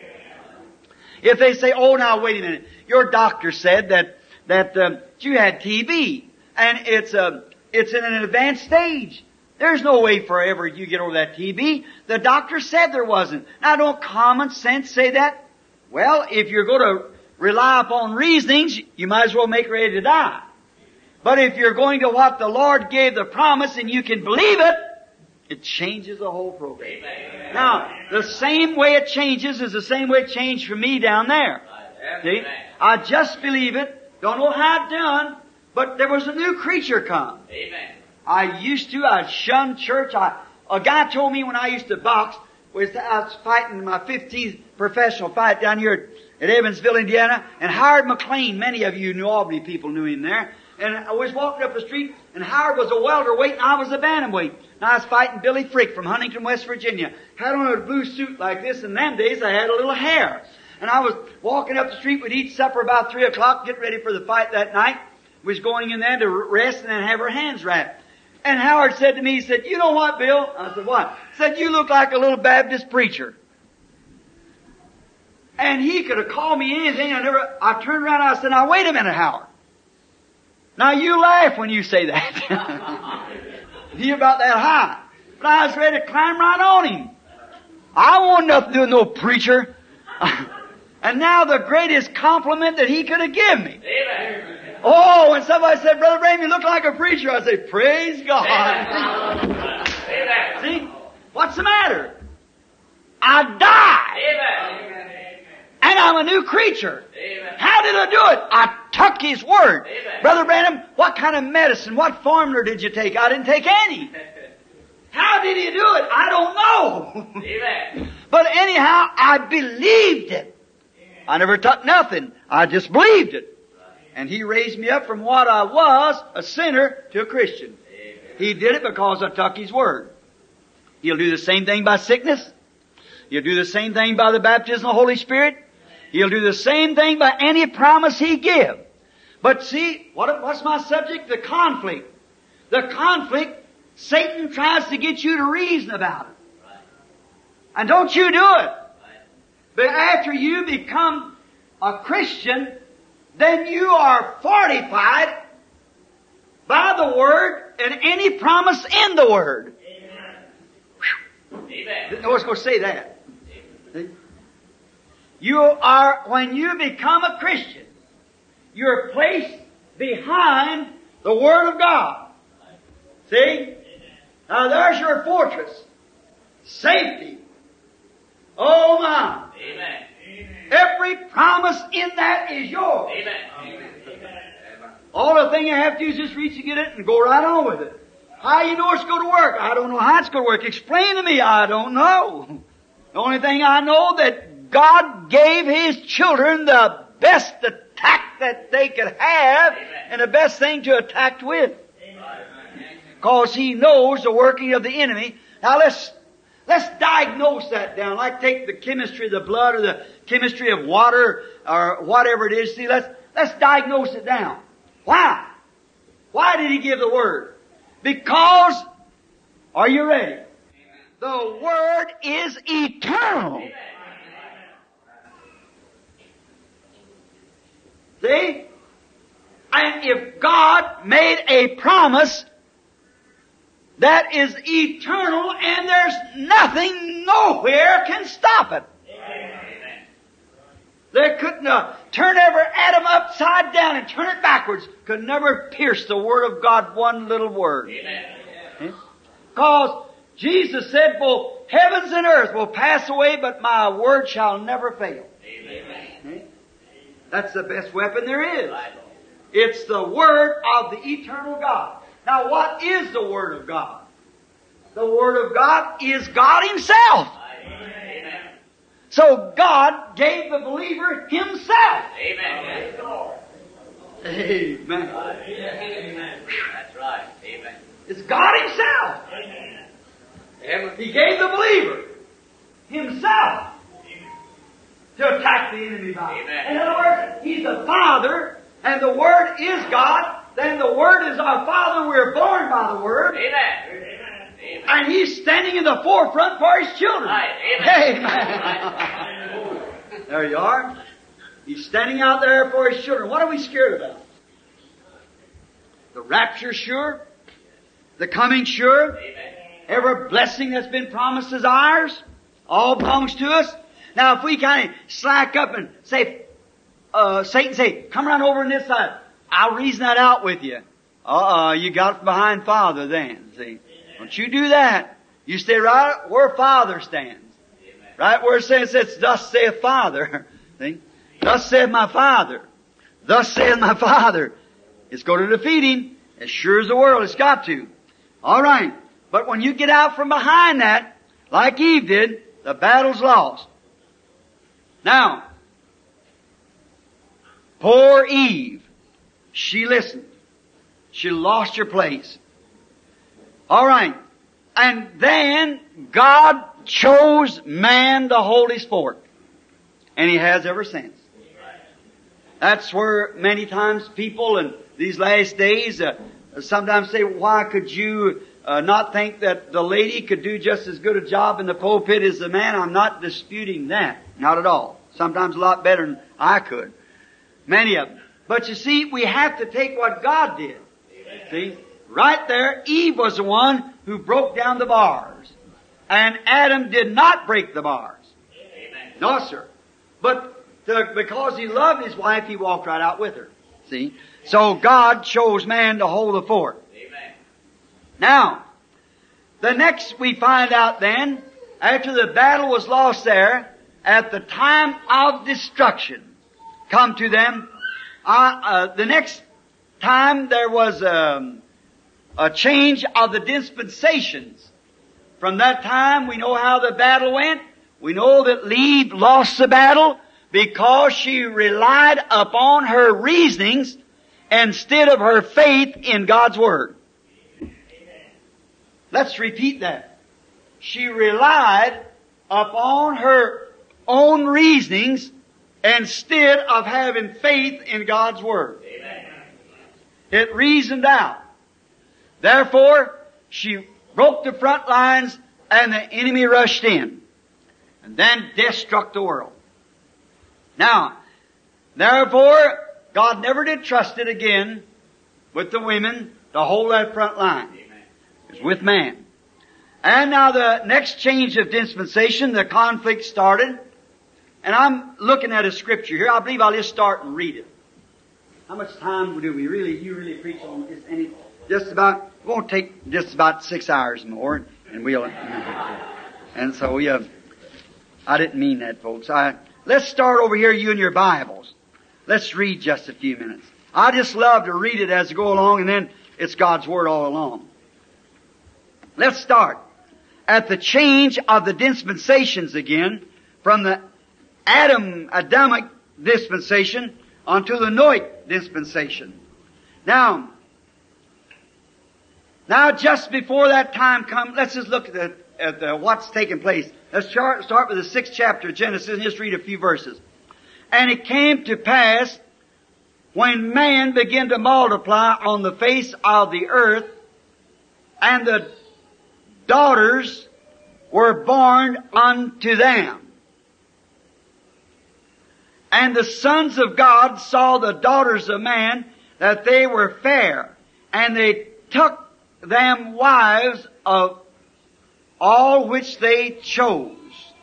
If they say, oh, now wait a minute. Your doctor said that, that, uh, you had T B. And it's, uh, it's in an advanced stage. There's no way forever you get over that T B. The doctor said there wasn't. Now don't common sense say that? Well, if you're going to rely upon reasonings, you might as well make ready to die. But if you're going to what the Lord gave the promise and you can believe it, it changes the whole program. Amen. Now, the same way it changes is the same way it changed for me down there. See? I just believe it. Don't know how it done, but there was a new creature come. Amen. I used to, I shunned church. I, a guy told me when I used to box, was I was fighting my fifteenth professional fight down here at Evansville, Indiana, and Howard McLean, many of you New Albany people knew him there, and I was walking up the street, and Howard was a welterweight, and I was a bantamweight. And I was fighting Billy Frick from Huntington, West Virginia. Had on a blue suit like this, and them days I had a little hair. And I was walking up the street, we'd eat supper about three o'clock, get ready for the fight that night. We was going in there to rest and then have our hands wrapped. And Howard said to me, he said, you know what, Bill? I said, what? He said, you look like a little Baptist preacher. And he could have called me anything. I never, I turned around and I said, now wait a minute, Howard. Now you laugh when you say that. He about that high. But I was ready to climb right on him. I want nothing to do with no preacher. And now the greatest compliment that he could have given me. Amen. Oh, when somebody said, Brother Branham, you look like a preacher, I say, praise God. Amen. See? What's the matter? I died. Amen. And I'm a new creature. Amen. How did I do it? I took His Word. Amen. Brother Branham, what kind of medicine, what formula did you take? I didn't take any. How did He do it? I don't know. Amen. But anyhow, I believed it. I never took nothing. I just believed it. And He raised me up from what I was, a sinner, to a Christian. Amen. He did it because I took His Word. He'll do the same thing by sickness. He'll do the same thing by the baptism of the Holy Spirit. He'll do the same thing by any promise He give. But see, what, what's my subject? The conflict. The conflict, Satan tries to get you to reason about it. And don't you do it. But after you become a Christian, then you are fortified by the Word and any promise in the Word. Amen. I was going to say that. See? You are, when you become a Christian, you're placed behind the Word of God. See? Now there's your fortress. Safety. Oh my. Amen. Every promise in that is yours. Amen. All the thing you have to do is just reach to get it and go right on with it. How you know it's going to work? I don't know how it's going to work. Explain to me. I don't know. The only thing I know that God gave His children the best attack that they could have, Amen. and the best thing to attack with. Because He knows the working of the enemy. Now let's, let's diagnose that down. Like take the chemistry of the blood or the chemistry of water or whatever it is. See, let's, let's diagnose it down. Why? Why did He give the Word? Because, are you ready? The Word is eternal. See? And if God made a promise that is eternal and there's nothing, nowhere can stop it. They couldn't uh, turn every atom upside down and turn it backwards. Could never pierce the Word of God one little word. Because Jesus said, both heavens and earth will pass away, but my Word shall never fail. Amen. That's the best weapon there is. It's the Word of the eternal God. Now what is the Word of God? The Word of God is God Himself. Amen. So God gave the believer Himself. Amen. Amen. Amen. That's right. Amen. It's God Himself. Amen. He gave the believer Himself to attack the enemy by. Amen. In other words, He's the Father, and the Word is God. Then the Word is our Father. We're born by the Word. Amen. Amen. And He's standing in the forefront for His children. Right. Amen. Amen. There you are. He's standing out there for His children. What are we scared about? The rapture sure. The coming sure. Amen. Every blessing that's been promised is ours. All belongs to us. Now if we kind of slack up and say, uh, Satan say, come around over on this side. I'll reason that out with you. Uh-uh, you got behind Father then, see. Don't you do that. You stay right where Father stands. Right where it says, it's thus saith Father. See? Thus saith my Father. Thus saith my Father. It's going to defeat him. As sure as the world, it's got to. Alright. But when you get out from behind that, like Eve did, the battle's lost. Now, poor Eve, she listened. She lost her place. Alright. And then God chose man to hold His fort. And He has ever since. That's where many times people in these last days uh, sometimes say, why could you uh, not think that the lady could do just as good a job in the pulpit as the man? I'm not disputing that. Not at all. Sometimes a lot better than I could. Many of them. But you see, we have to take what God did. See? Right there, Eve was the one who broke down the bars. And Adam did not break the bars. Amen. No, sir. But to, because he loved his wife, he walked right out with her. See? So God chose man to hold the fort. Amen. Now, the next we find out then, after the battle was lost there, at the time of destruction, come to them, uh, uh, the next time there was um, a change of the dispensations. From that time, we know how the battle went. We know that Eve lost the battle because she relied upon her reasonings instead of her faith in God's Word. Let's repeat that. She relied upon her own reasonings instead of having faith in God's Word. Amen. It reasoned out. Therefore, she broke the front lines and the enemy rushed in. And then death struck the world. Now, therefore, God never did trust it again with the women to hold that front line. Amen. It was with man. And now the next change of dispensation, the conflict started. And I'm looking at a scripture here. I believe I'll just start and read it. How much time do we really, you really preach on this? Any, just about, it won't take just about six hours more, and we'll, and so we, uh, I didn't mean that, folks. I, let's start over here, you and your Bibles. Let's read just a few minutes. I just love to read it as I go along, and then it's God's Word all along. Let's start at the change of the dispensations again, from the Adam, Adamic dispensation onto the Noahic dispensation. Now, now just before that time comes, let's just look at the, at the, what's taking place. Let's start, start with the sixth chapter of Genesis and just read a few verses. And it came to pass, when man began to multiply on the face of the earth, and the daughters were born unto them. And the sons of God saw the daughters of man, that they were fair, and they took them wives of all which they chose.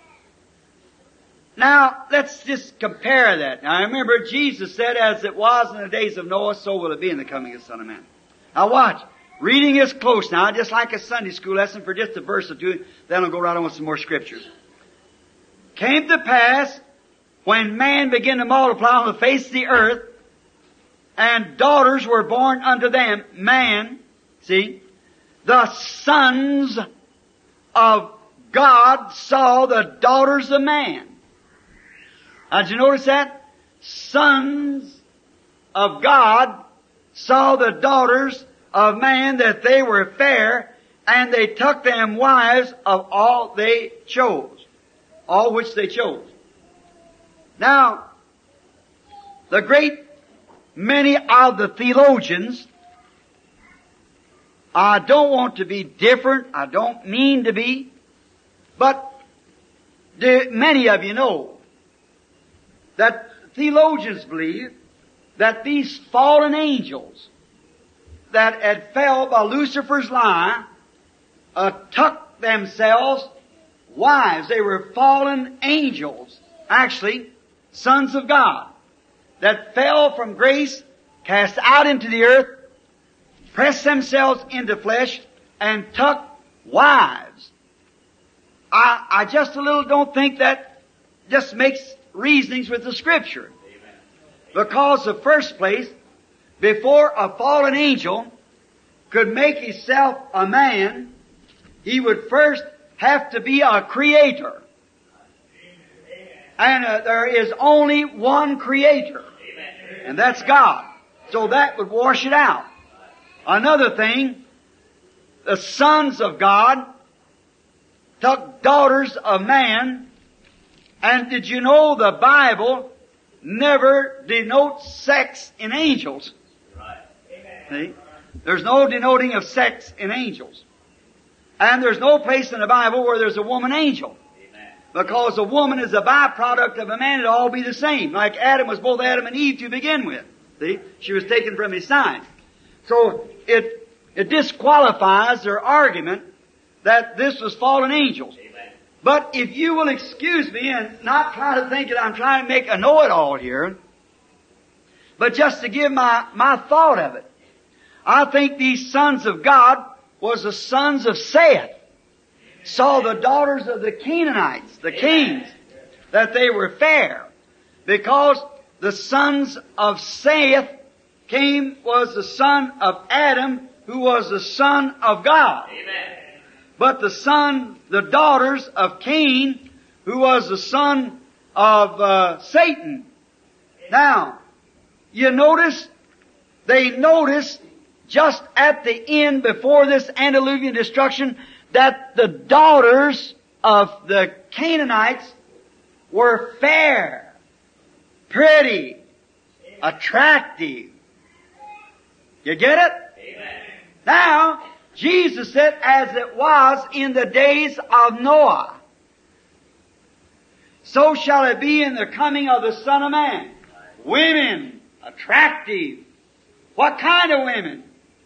Now, let's just compare that. Now, remember, Jesus said, as it was in the days of Noah, so will it be in the coming of the Son of Man. Now watch. Reading is close now, just like a Sunday school lesson for just a verse or two, then I'll go right on with some more scriptures. Came to pass, when man began to multiply on the face of the earth, and daughters were born unto them, man, see, the sons of God saw the daughters of man. Now, did you notice that? Sons of God saw the daughters of man, that they were fair, and they took them wives of all they chose. All which they chose. Now, the great many of the theologians, I don't want to be different, I don't mean to be, but the, many of you know that theologians believe that these fallen angels that had fell by Lucifer's lie uh, took themselves wives. They were fallen angels, actually sons of God, that fell from grace, cast out into the earth, pressed themselves into flesh, and took wives. I, I just a little don't think that just makes reasonings with the Scripture. Amen. Because the first place, before a fallen angel could make himself a man, he would first have to be a creator. And uh, there is only one creator. And that's God. So that would wash it out. Another thing, the sons of God took daughters of man, and did you know the Bible never denotes sex in angels? See? There's no denoting of sex in angels. And there's no place in the Bible where there's a woman angel. Because a woman is a byproduct of a man, it'll all be the same. Like Adam was both Adam and Eve to begin with. See? She was taken from his side. So it, it disqualifies their argument that this was fallen angels. Amen. But if you will excuse me and not try to think that I'm trying to make a know-it-all here, but just to give my, my thought of it, I think these sons of God was the sons of Seth. Saw the daughters of the Canaanites, the kings, that they were fair. Because the sons of Seth came, was the son of Adam, who was the son of God. Amen. But the son, the daughters of Cain, who was the son of uh, Satan. Now, you notice, they noticed just at the end, before this antediluvian destruction, that the daughters of the Canaanites were fair, pretty, attractive. You get it? Amen. Now, Jesus said, as it was in the days of Noah, so shall it be in the coming of the Son of Man. Women, attractive. What kind of women?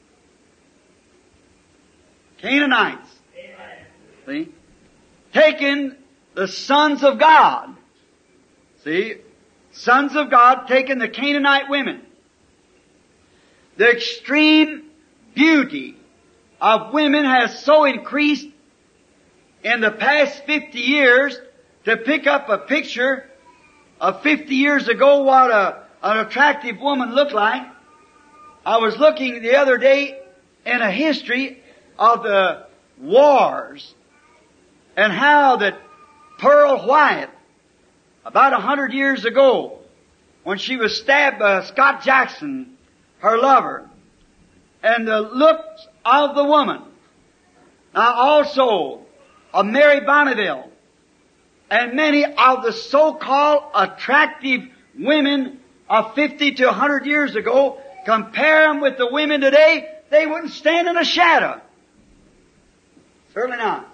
Canaanites. See? Taking the sons of God. See? Sons of God taking the Canaanite women. The extreme beauty of women has so increased in the past fifty years. To pick up a picture of fifty years ago what a, an attractive woman looked like, I was looking the other day in a history of the wars and how that Pearl White, about a hundred years ago, when she was stabbed by Scott Jackson, her lover, and the looks of the woman. Now also of Mary Bonneville, and many of the so-called attractive women of fifty to a hundred years ago, compare them with the women today, they wouldn't stand in a shadow. Certainly not.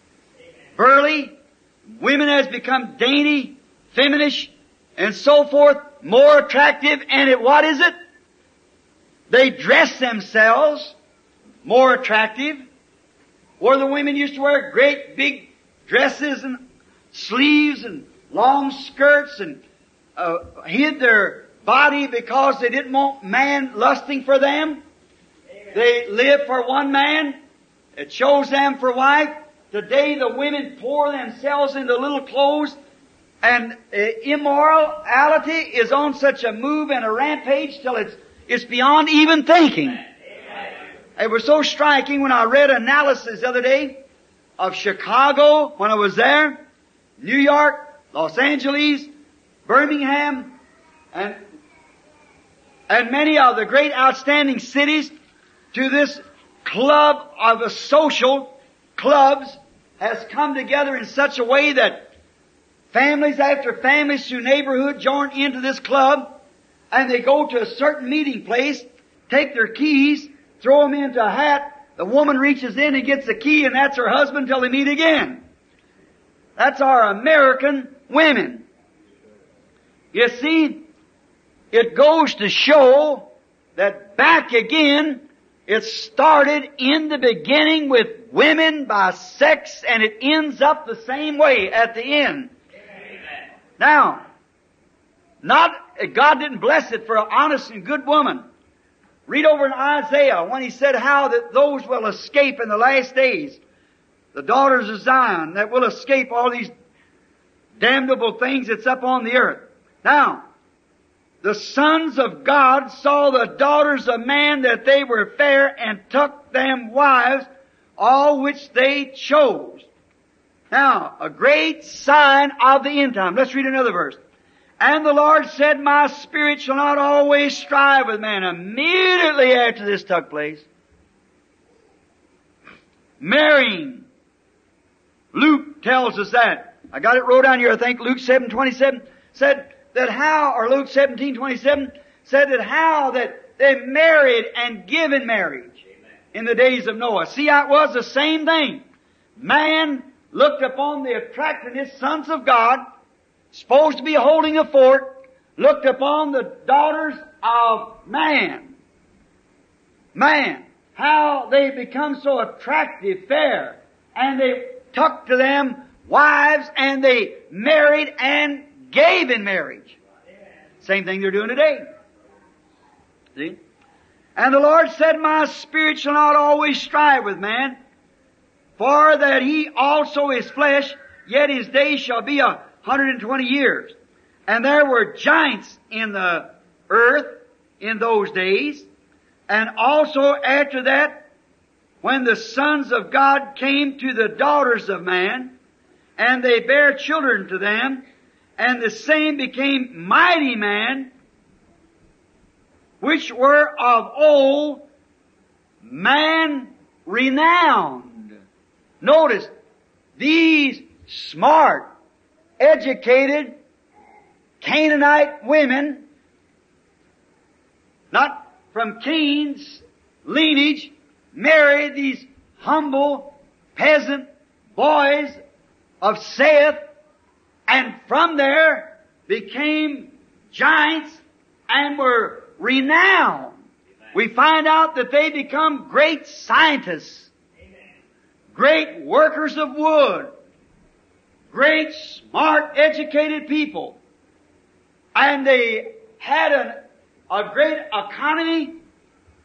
Burly, women has become dainty, feminish, and so forth, more attractive, and it, what is it? They dress themselves more attractive, where the women used to wear great big dresses and sleeves and long skirts and uh, hid their body because they didn't want man lusting for them. Amen. They lived for one man. It chose them for wife. Today the women pour themselves into little clothes, and uh, immorality is on such a move and a rampage till it's it's beyond even thinking. Amen. It was so striking when I read analysis the other day of Chicago when I was there, New York, Los Angeles, Birmingham, and and many of the great outstanding cities, to this club of the social clubs has come together in such a way that families after families through neighborhood join into this club, and they go to a certain meeting place, take their keys, throw them into a hat, the woman reaches in and gets the key, and that's her husband till they meet again. That's our American women. You see, it goes to show that back again, it started in the beginning with women by sex, and it ends up the same way at the end. Amen. Now, not, God didn't bless it for an honest and good woman. Read over in Isaiah when he said how that those will escape in the last days. The daughters of Zion that will escape all these damnable things that's up on the earth. Now, the sons of God saw the daughters of man that they were fair and took them wives, all which they chose. Now, a great sign of the end time. Let's read another verse. And the Lord said, my spirit shall not always strive with man. Immediately after this took place, marrying. Luke tells us that. I got it wrote down here, I think, Luke seven twenty-seven, said that how, or Luke seventeen twenty-seven, said that how that they married and given marriage. Amen. In the days of Noah. See how it was the same thing. Man looked upon the attractiveness, sons of God, supposed to be holding a fort, looked upon the daughters of man. Man, how they become so attractive, fair, and they took to them wives, and they married and gave in marriage. Same thing they're doing today. See? And the Lord said, my spirit shall not always strive with man, for that he also is flesh, yet his days shall be a hundred and twenty years. And there were giants in the earth in those days. And also after that, when the sons of God came to the daughters of man, and they bare children to them, and the same became mighty men, which were of old man renowned. Notice, these smart, educated Canaanite women, not from Cain's lineage, married these humble peasant boys of Seth, and from there became giants and were renowned. Amen. We find out that they become great scientists, Amen. Great workers of wood, great, smart, educated people. And they had an, a great economy,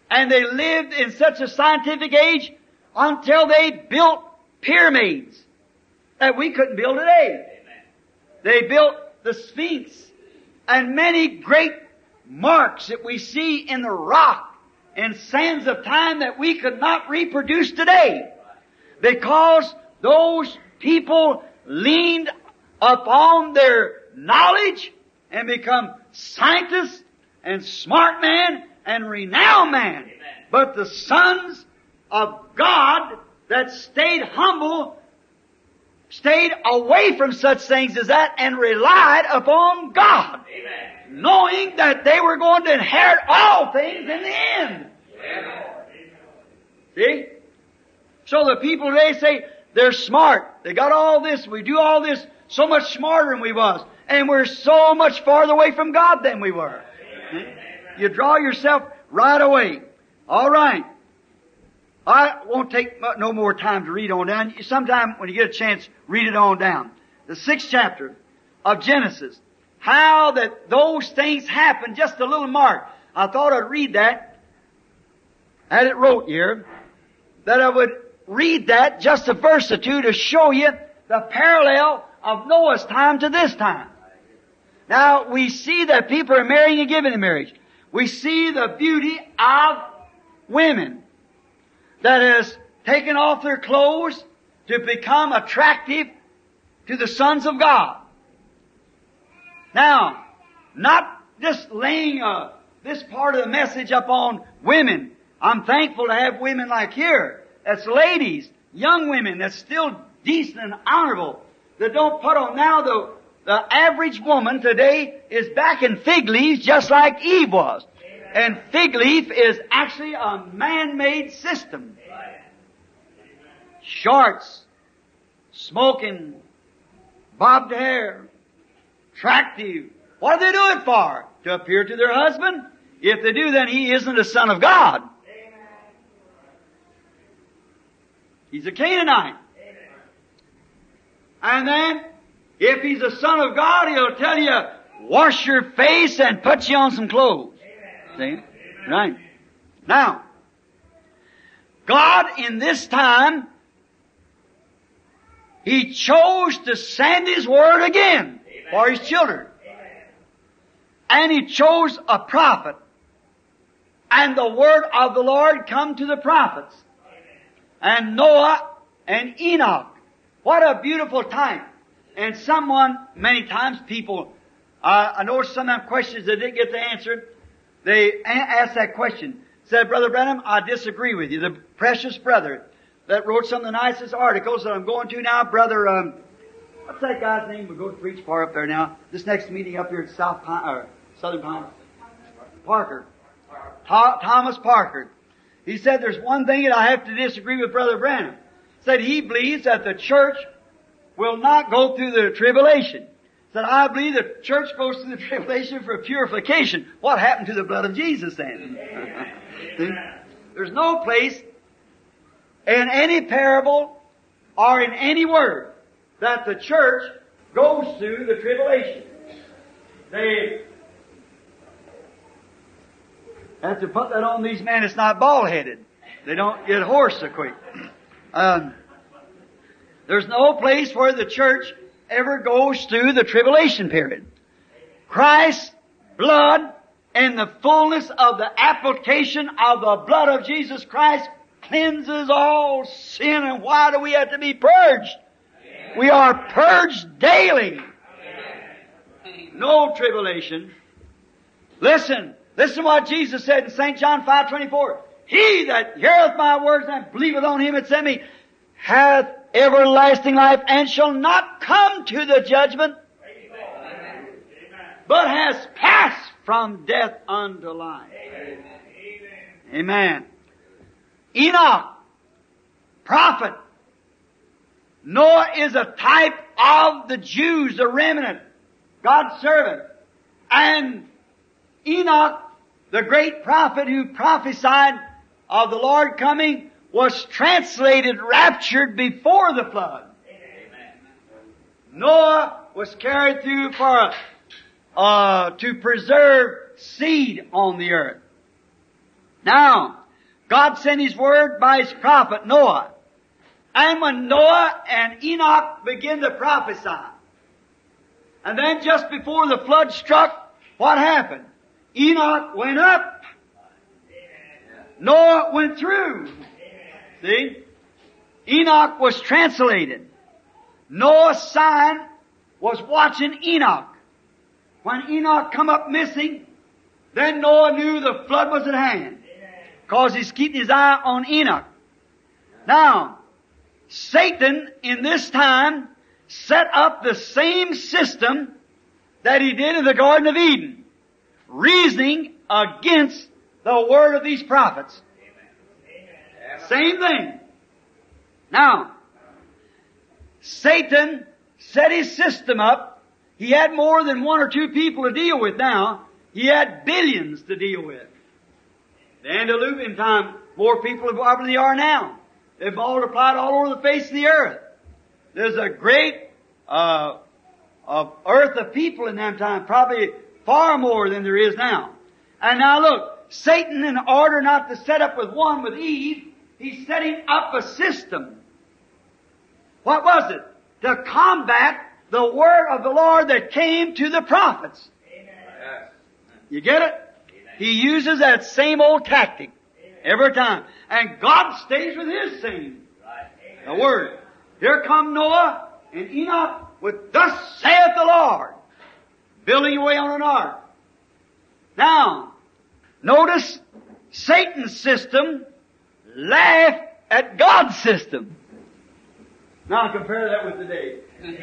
And they lived in such a scientific age until they built pyramids that we couldn't build today. Amen. They built the Sphinx and many great marks that we see in the rock and sands of time that we could not reproduce today. Because those people leaned upon their knowledge and become scientists and smart men and renowned men. Amen. But the sons of God that stayed humble stayed away from such things as that and relied upon God, Amen. knowing that they were going to inherit all things in the end. Amen. See? So the people today say they're smart. They got all this. We do all this so much smarter than we was. And we're so much farther away from God than we were. Amen. You draw yourself right away. All right. I won't take no more time to read on down. Sometime when you get a chance, read it on down. The sixth chapter of Genesis. How that those things happen, just a little mark. I thought I'd read that. Had it wrote here. That I would read that, just a verse or two, to show you the parallel of Noah's time to this time. Now, we see that people are marrying and giving in marriage. We see the beauty of women that has taken off their clothes to become attractive to the sons of God. Now, not just laying uh, this part of the message upon women. I'm thankful to have women like here. That's ladies, young women, that's still decent and honorable. That don't put on now the, the average woman today is back in fig leaves just like Eve was. And fig leaf is actually a man-made system. Shorts, smoking, bobbed hair, attractive. What do they do it for? To appear to their husband? If they do, then he isn't a son of God. He's a Canaanite. And then, if he's a son of God, he'll tell you, wash your face and put you on some clothes. See? Right. Now, God in this time, He chose to send His Word again for His children. And He chose a prophet. And the Word of the Lord come to the prophets. And Noah and Enoch. What a beautiful time. And someone, many times people, uh, I know some of them questions they didn't get the answer. They a- asked that question. Said, Brother Branham, I disagree with you. The precious brother that wrote some of the nicest articles that I'm going to now, Brother, um, what's that guy's name? We'll go to preach far up there now. This next meeting up here at South Pine, or Southern Pine. Parker. Tho- Thomas Parker. He said there's one thing that I have to disagree with Brother Branham. Said he believes that the church will not go through the tribulation. Said I believe the church goes through the tribulation for purification. What happened to the blood of Jesus then? There's no place in any parable or in any word that the church goes through the tribulation. They have to put that on these men that's not bald-headed. They don't get hoarse so quick. Um, there's no place where the church ever goes through the tribulation period. Christ's blood and the fullness of the application of the blood of Jesus Christ cleanses all sin. And why do we have to be purged? Amen. We are purged daily. Amen. No tribulation. Listen. Listen to what Jesus said in Saint John five twenty-four. He that heareth my words and believeth on Him that sent me hath everlasting life and shall not come to the judgment, Amen. But has passed from death unto life. Amen. Amen. Enoch, prophet. Noah is a type of the Jews, the remnant, God's servant. And Enoch, the great prophet who prophesied of the Lord coming, was translated, raptured before the flood. Amen. Noah was carried through for uh, to preserve seed on the earth. Now, God sent His Word by His prophet Noah. And when Noah and Enoch began to prophesy, and then just before the flood struck, what happened? Enoch went up. Noah went through. See? Enoch was translated. Noah's sign was watching Enoch. When Enoch come up missing, then Noah knew the flood was at hand, because he's keeping his eye on Enoch. Now, Satan in this time set up the same system that he did in the Garden of Eden, reasoning against the word of these prophets. Same thing. Now, Satan set his system up. He had more than one or two people to deal with now. He had billions to deal with. The antediluvian time, more people than there are now. They've multiplied all over the face of the earth. There's a great uh, of earth of people in that time, probably far more than there is now. And now look, Satan, in order not to set up with one with Eve, he's setting up a system. What was it? To combat the word of the Lord that came to the prophets. Amen. You get it? Amen. He uses that same old tactic. Amen. Every time. And God stays with His same. Right. The word. Here come Noah and Enoch with "Thus saith the Lord," building away on an ark. Now, notice Satan's system laughed at God's system. Now compare that with today.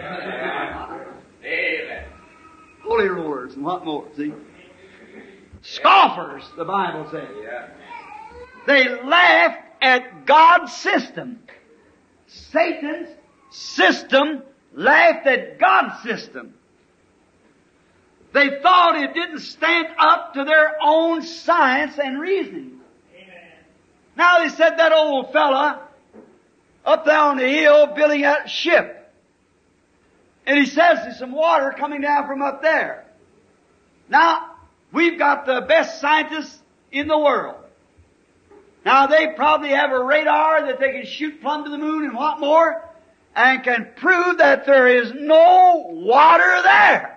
Amen. Holy rollers and what more, see? Scoffers, the Bible says. Yeah. They laughed at God's system. Satan's system laughed at God's system. They thought it didn't stand up to their own science and reasoning. Amen. Now they said that old fella up there on the hill building a ship. And he says there's some water coming down from up there. Now, we've got the best scientists in the world. Now, they probably have a radar that they can shoot plumb to the moon and what more, and can prove that there is no water there.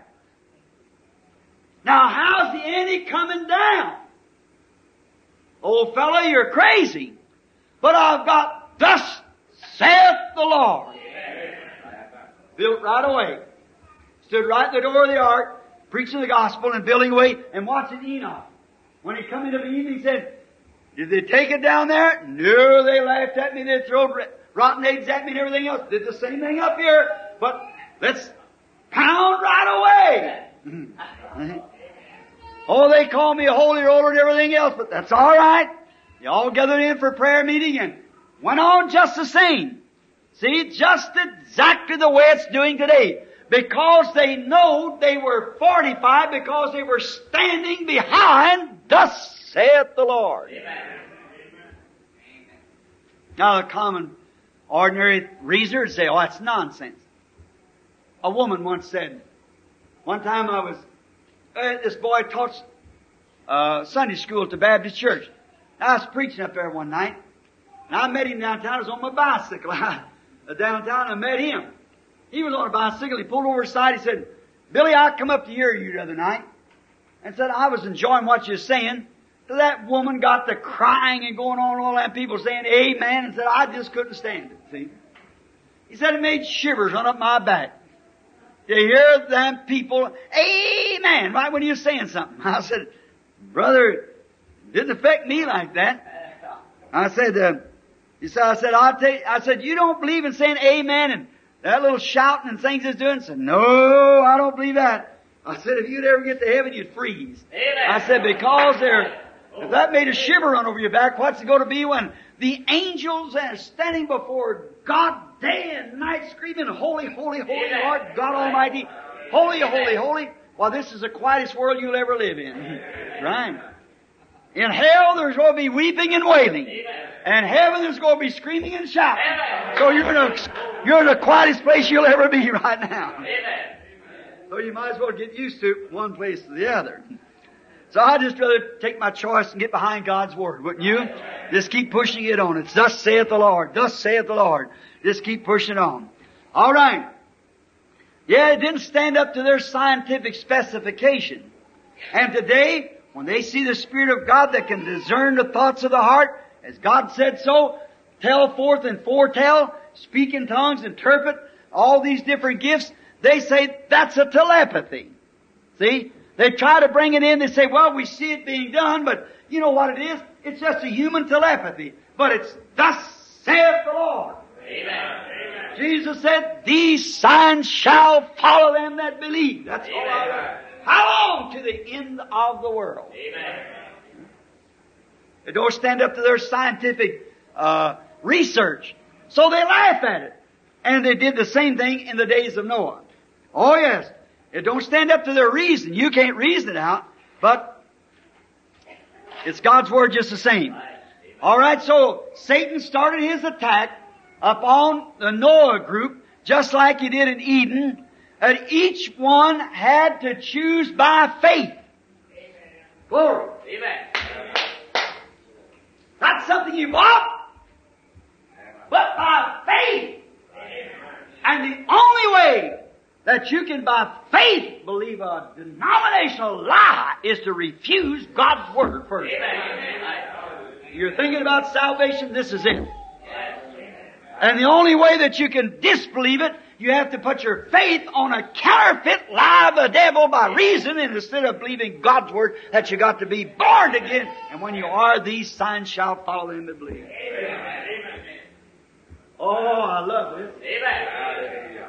Now, how's the any coming down? Old fellow, you're crazy. But I've got "Thus saith the Lord." Built right away. Stood right at the door of the ark, preaching the gospel and building away and watching Enoch. When he come into the evening, he said, "Did they take it down there?" "No, they laughed at me. They threw rotten eggs at me and everything else." Did the same thing up here. But let's pound right away. Oh, they call me a holy roller and everything else, but that's all right. You all gathered in for a prayer meeting and went on just the same. See, just exactly the way it's doing today. Because they know they were fortified, because they were standing behind "Thus saith the Lord." Amen. Now, a common, ordinary reasoner would say, "Oh, that's nonsense." A woman once said, one time I was, uh, this boy taught uh, Sunday school at the Baptist church. I was preaching up there one night, and I met him downtown. I was on my bicycle. Downtown, I met him. He was on a bicycle. He pulled over his side. He said, "Billy, I come up to hear you the other night," and said, "I was enjoying what you were saying. That woman got to crying and going on, all that people saying amen," and said, "I just couldn't stand it." See? He said it made shivers run up my back to hear them people amen right when you're saying something. I said, "Brother, it didn't affect me like that." I said, uh, He said, I said, I'll tell you, I said, "You don't believe in saying amen and that little shouting and things it's doing?" I said, "No, I don't believe that." I said, "If you'd ever get to heaven, you'd freeze." Amen. I said, "Because there, if that made a shiver run over your back, what's it going to be when the angels are standing before God day and night screaming, 'Holy, holy, holy, Amen. Lord God Almighty, holy, holy, holy.' Well, this is the quietest world you'll ever live in." Amen. Right. In hell, there's going to be weeping and wailing. Amen. And heaven, there's going to be screaming and shouting. Amen. So you're in, a, you're in the quietest place you'll ever be right now. Amen. So you might as well get used to one place to the other. So I'd just rather take my choice and get behind God's Word, wouldn't you? Just keep pushing it on. It's thus saith the Lord. Thus saith the Lord. Just keep pushing on. All right. Yeah, it didn't stand up to their scientific specification. And today, when they see the Spirit of God that can discern the thoughts of the heart, as God said so, tell forth and foretell, speak in tongues, interpret, all these different gifts, they say that's a telepathy. See? They try to bring it in, they say, well, we see it being done, but you know what it is? It's just a human telepathy. But it's thus saith the Lord. Amen. Jesus said, these signs shall follow them that believe. That's all I learned. How long? To the end of the world. Amen. They don't stand up to their scientific uh, research. So they laugh at it. And they did the same thing in the days of Noah. Oh yes. It don't stand up to their reason. You can't reason it out. But it's God's Word just the same. Alright, so Satan started his attack upon the Noah group just like he did in Eden. And each one had to choose by faith. Glory. Amen. Not something you bought, but by faith. And the only way that you can by faith believe a denominational lie is to refuse God's Word first. You're thinking about salvation, this is it. And the only way that you can disbelieve it, you have to put your faith on a counterfeit lie of the devil by reason, and instead of believing God's Word, that you got to be born again. And when you are, these signs shall follow them that believe. Amen. Oh, I love it. Amen.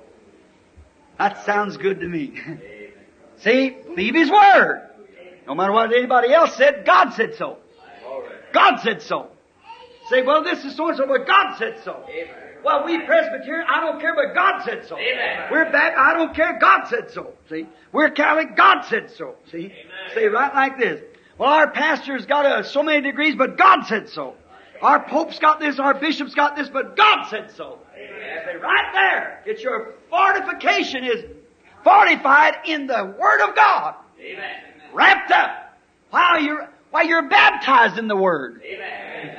That sounds good to me. See, believe His Word. No matter what anybody else said, God said so. God said so. Say, well, this is so-and-so, but God said so. Amen. Well, we Presbyterian, I don't care, but God said so. Amen. We're back, I don't care, God said so. See? We're Catholic, God said so. See? Amen. Say right like this. Well, our pastor's got uh, so many degrees, but God said so. Our Pope's got this, our Bishop's got this, but God said so. Amen. Say right there, it's your fortification is fortified in the Word of God. Amen. Wrapped up. While you're, while you're baptized in the Word. Amen.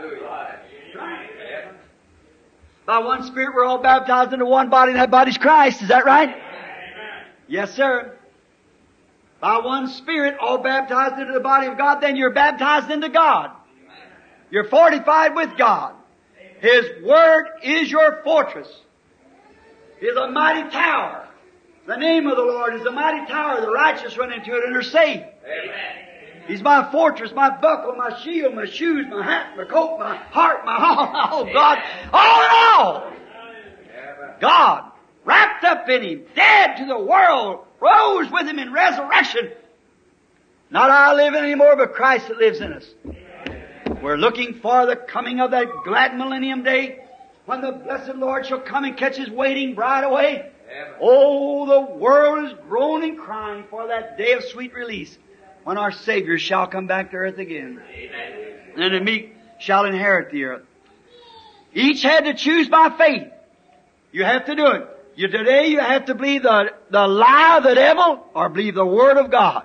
By one Spirit we're all baptized into one body, and that body's Christ. Is that right? Amen. Yes, sir. By one Spirit all baptized into the body of God, then you're baptized into God. You're fortified with God. His Word is your fortress. He is a mighty tower. The name of the Lord is a mighty tower. The righteous run into it and are safe. Amen. He's my fortress, my buckle, my shield, my shoes, my hat, my coat, my heart, my all. Oh, God, all in all. God, wrapped up in Him, dead to the world, rose with Him in resurrection. Not I live anymore, but Christ that lives in us. We're looking for the coming of that glad millennium day when the blessed Lord shall come and catch His waiting bride away. Oh, the world is groaning, crying for that day of sweet release, when our Savior shall come back to earth again. Amen. And the meek shall inherit the earth. Each had to choose by faith. You have to do it. You, today you have to believe the, the lie of the devil or believe the Word of God.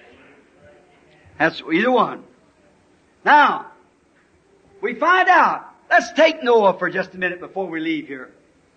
That's either one. Now, we find out. Let's take Noah for just a minute before we leave here.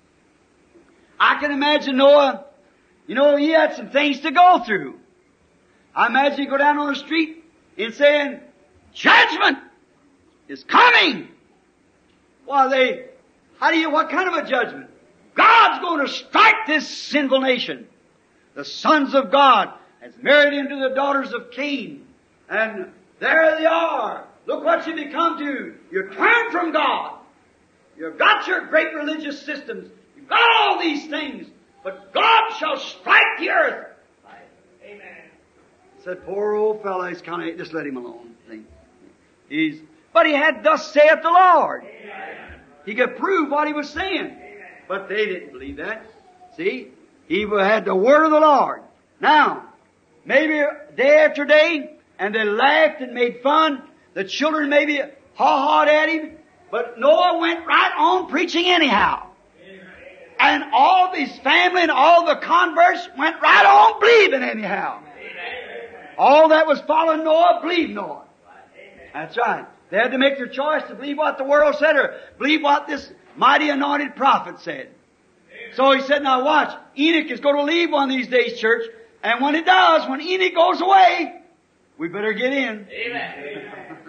I can imagine Noah, you know, he had some things to go through. I imagine you go down on the street and saying, judgment is coming. Well, they, how do you, what kind of a judgment? God's going to strike this sinful nation. The sons of God has married into the daughters of Cain. And there they are. Look what you become to. You turn from God. You've got your great religious systems. You've got all these things. But God shall strike the earth. Amen. Said, poor old fellow, he's kind of, just let him alone. See? He's, but he had, thus saith the Lord. Amen. He could prove what he was saying. Amen. But they didn't believe that. See? He had the word of the Lord. Now, maybe day after day, and they laughed and made fun. The children maybe haw-hawed at him. But Noah went right on preaching anyhow. Amen. And all of his family and all the converts went right on believing anyhow. All that was following Noah believed Noah. That's right. They had to make their choice to believe what the world said or believe what this mighty anointed prophet said. So he said, now watch, Enoch is going to leave one of these days, church, and when it does, when Enoch goes away, we better get in. Amen.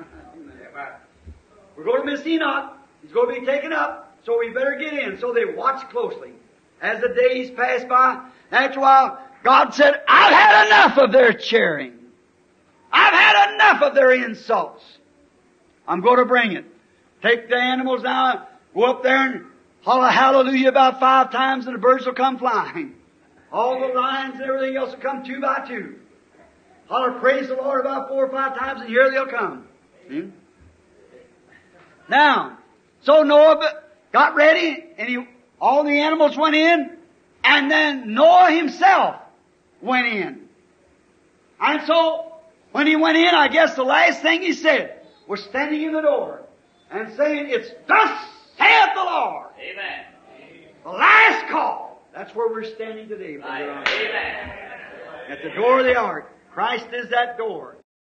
We're going to miss Enoch. He's going to be taken up, so we better get in. So they watched closely. As the days passed by, after a while, God said, I've had enough of their cheering. I've had enough of their insults. I'm going to bring it. Take the animals now, go up there and holler hallelujah about five times and the birds will come flying. All the lions and everything else will come two by two. Holler praise the Lord about four or five times and here they'll come. See? Now, so Noah got ready and he, all the animals went in and then Noah himself went in. And so, when he went in, I guess the last thing he said was standing in the door and saying, it's thus saith the Lord. Amen. The last call. That's where we're standing today, brother. Amen. At the door of the ark. Christ is that door.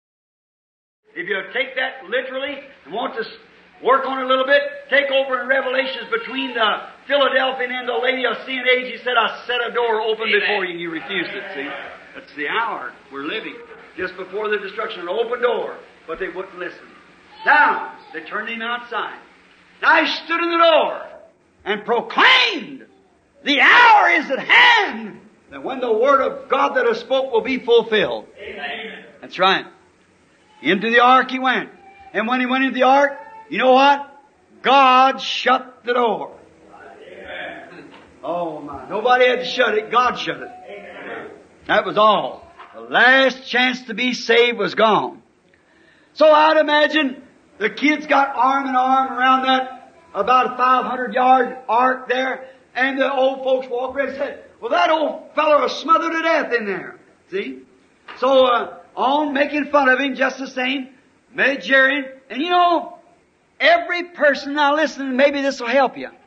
If you take that literally and want to work on it a little bit, take over in Revelations between the Philadelphian and the Laodicean age. He said, I set a door open Amen. before you and you refused it. See? That's the hour we're living. Just before the destruction, an open door. But they wouldn't listen. Now, they turned him outside. Now he stood in the door and proclaimed, the hour is at hand, that when the word of God that has spoke will be fulfilled. Amen. That's right. Into the ark he went. And when he went into the ark, you know what? God shut the door. Amen. Oh my. Nobody had to shut it. God shut it. Amen. That was all. The last chance to be saved was gone. So I'd imagine the kids got arm in arm around that about a five hundred yard ark there, and the old folks walked around and said, well, that old fellow was smothered to death in there. See? So, uh, on making fun of him just the same, made jeering, and you know, every person, now listen, maybe this will help you.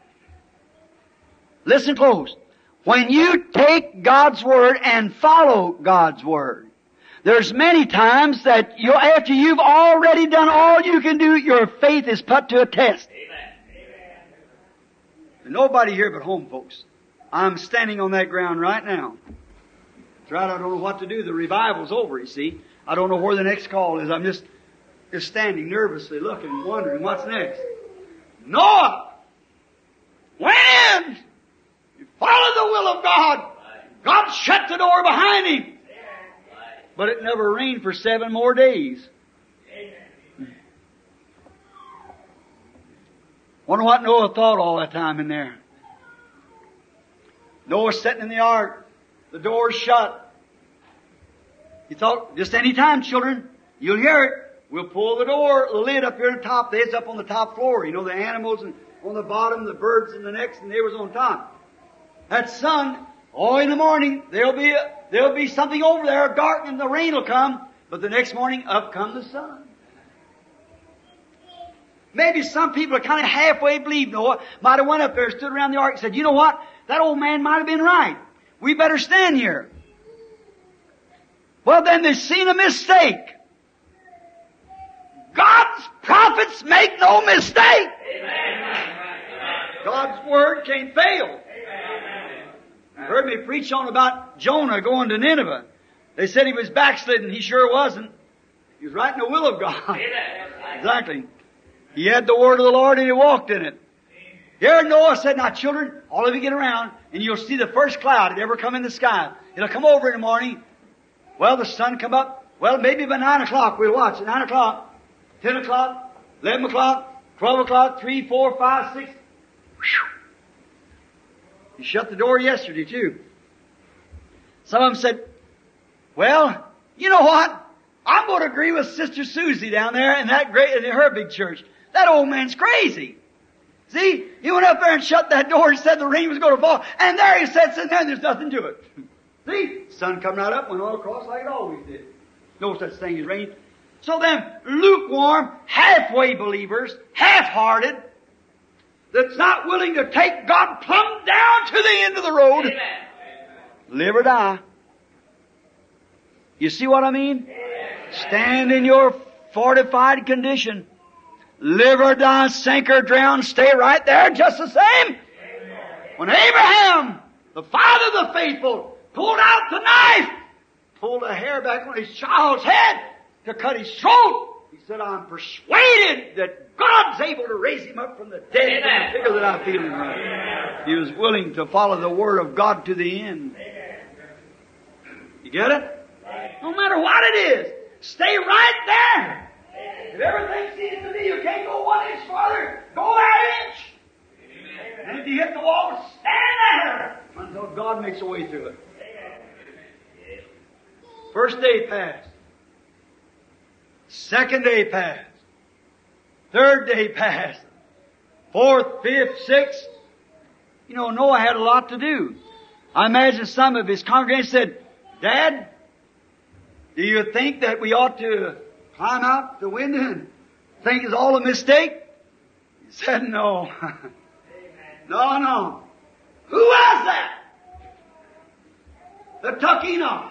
Listen close. When you take God's Word and follow God's Word, there's many times that you, after you've already done all you can do, your faith is put to a test. Amen. Amen. Nobody here but home folks. I'm standing on that ground right now. That's right, I don't know what to do. The revival's over, you see. I don't know where the next call is. I'm just, just standing nervously looking, wondering what's next. Noah went in. He followed the will of God. God shut the door behind him. But it never rained for seven more days. Wonder what Noah thought all that time in there. Noah sitting in the ark. The door's shut. He thought, just any time, children, you'll hear it. We'll pull the door, the lid up here on the top. They's up on the top floor. You know, the animals and on the bottom, the birds in the next, and they was on top. That sun, oh, in the morning, there'll be a, there'll be something over there, dark, and the rain will come. But the next morning, up come the sun. Maybe some people are kind of halfway believe Noah might have went up there, stood around the ark, and said, you know what? That old man might have been right. We better stand here. Well, then they've seen a mistake. God's prophets make no mistake. Amen. God's word can't fail. You heard me preach on about Jonah going to Nineveh. They said he was backslidden. He sure wasn't. He was right in the will of God. Amen. Exactly. He had the word of the Lord and he walked in it. Here Noah said, now children, all of you get around and you'll see the first cloud that ever come in the sky. It'll come over in the morning. Well, the sun come up. Well, maybe by nine o'clock we'll watch. At nine o'clock, ten o'clock, eleven o'clock, twelve o'clock, three, four, five, six. Whew. He shut the door yesterday too. Some of them said, well, you know what? I'm going to agree with Sister Susie down there in that great, in her big church. That old man's crazy. See, he went up there and shut that door and said the rain was going to fall, and there he sits in there and there's nothing to it. See, sun come right up, went all across like it always did. No such thing as rain. So them lukewarm, halfway believers, half-hearted, that's not willing to take God plumb down to the end of the road, Amen. live or die. You see what I mean? Stand in your fortified condition. Live or die, sink or drown, stay right there just the same. When Abraham, the father of the faithful, pulled out the knife, pulled a hair back on his child's head to cut his throat, he said, I'm persuaded that God's able to raise him up from the dead from the figure that I feel him right. He was willing to follow the Word of God to the end. You get it? No matter what it is, stay right there. If everything seems to be you can't go one inch farther, go that inch. And if you hit the wall, stand there until God makes a way through it. First day passed. Second day passed. Third day passed. Fourth, fifth, sixth. You know, Noah had a lot to do. I imagine some of his congregation said, Dad, do you think that we ought to climb out the window and think it's all a mistake? He said, no. No, no. Who was that that took Enoch?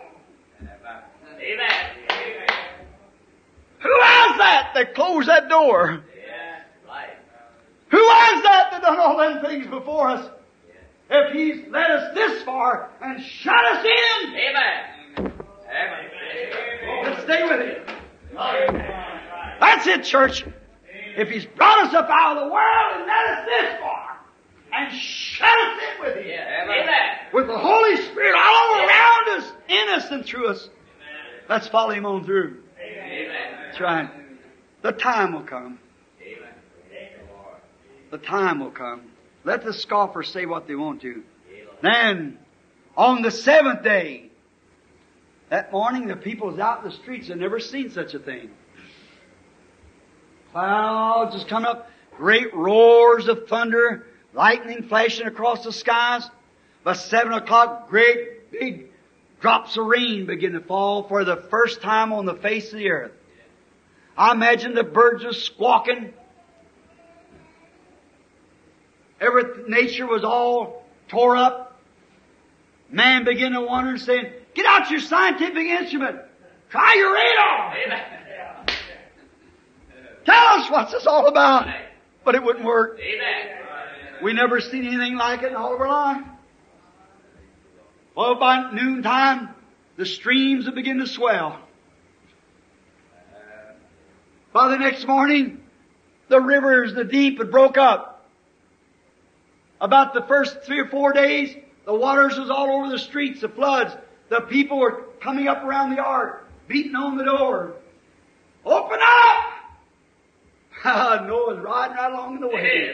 Amen. Who was that that closed that door? Yeah, right. Who was that that done all them things before us? If He's led us this far and shut us in, Amen. Amen. let's stay with Him. That's it, church. If He's brought us up out of the world and led us this far and shut us in with Him, Amen. with the Holy Spirit all around us, in us and through us, let's follow Him on through. Amen. That's right. The time will come. The time will come. Let the scoffers say what they want to. Then, on the seventh day, that morning the people was out in the streets had never seen such a thing. Clouds just coming up, great roars of thunder, lightning flashing across the skies. By seven o'clock, great big drops of rain begin to fall for the first time on the face of the earth. I imagine the birds were squawking. Every nature was all tore up. Man began to wonder and saying, get out your scientific instrument. Try your radar. Amen. Tell us what's this all about. But it wouldn't work. Amen. We never seen anything like it in all of our life. Well, by noontime, the streams would begin to swell. By the next morning, the rivers, the deep had broke up. About the first three or four days, the waters was all over the streets, the floods. The people were coming up around the ark, beating on the door. Open up! Noah was riding right along the way.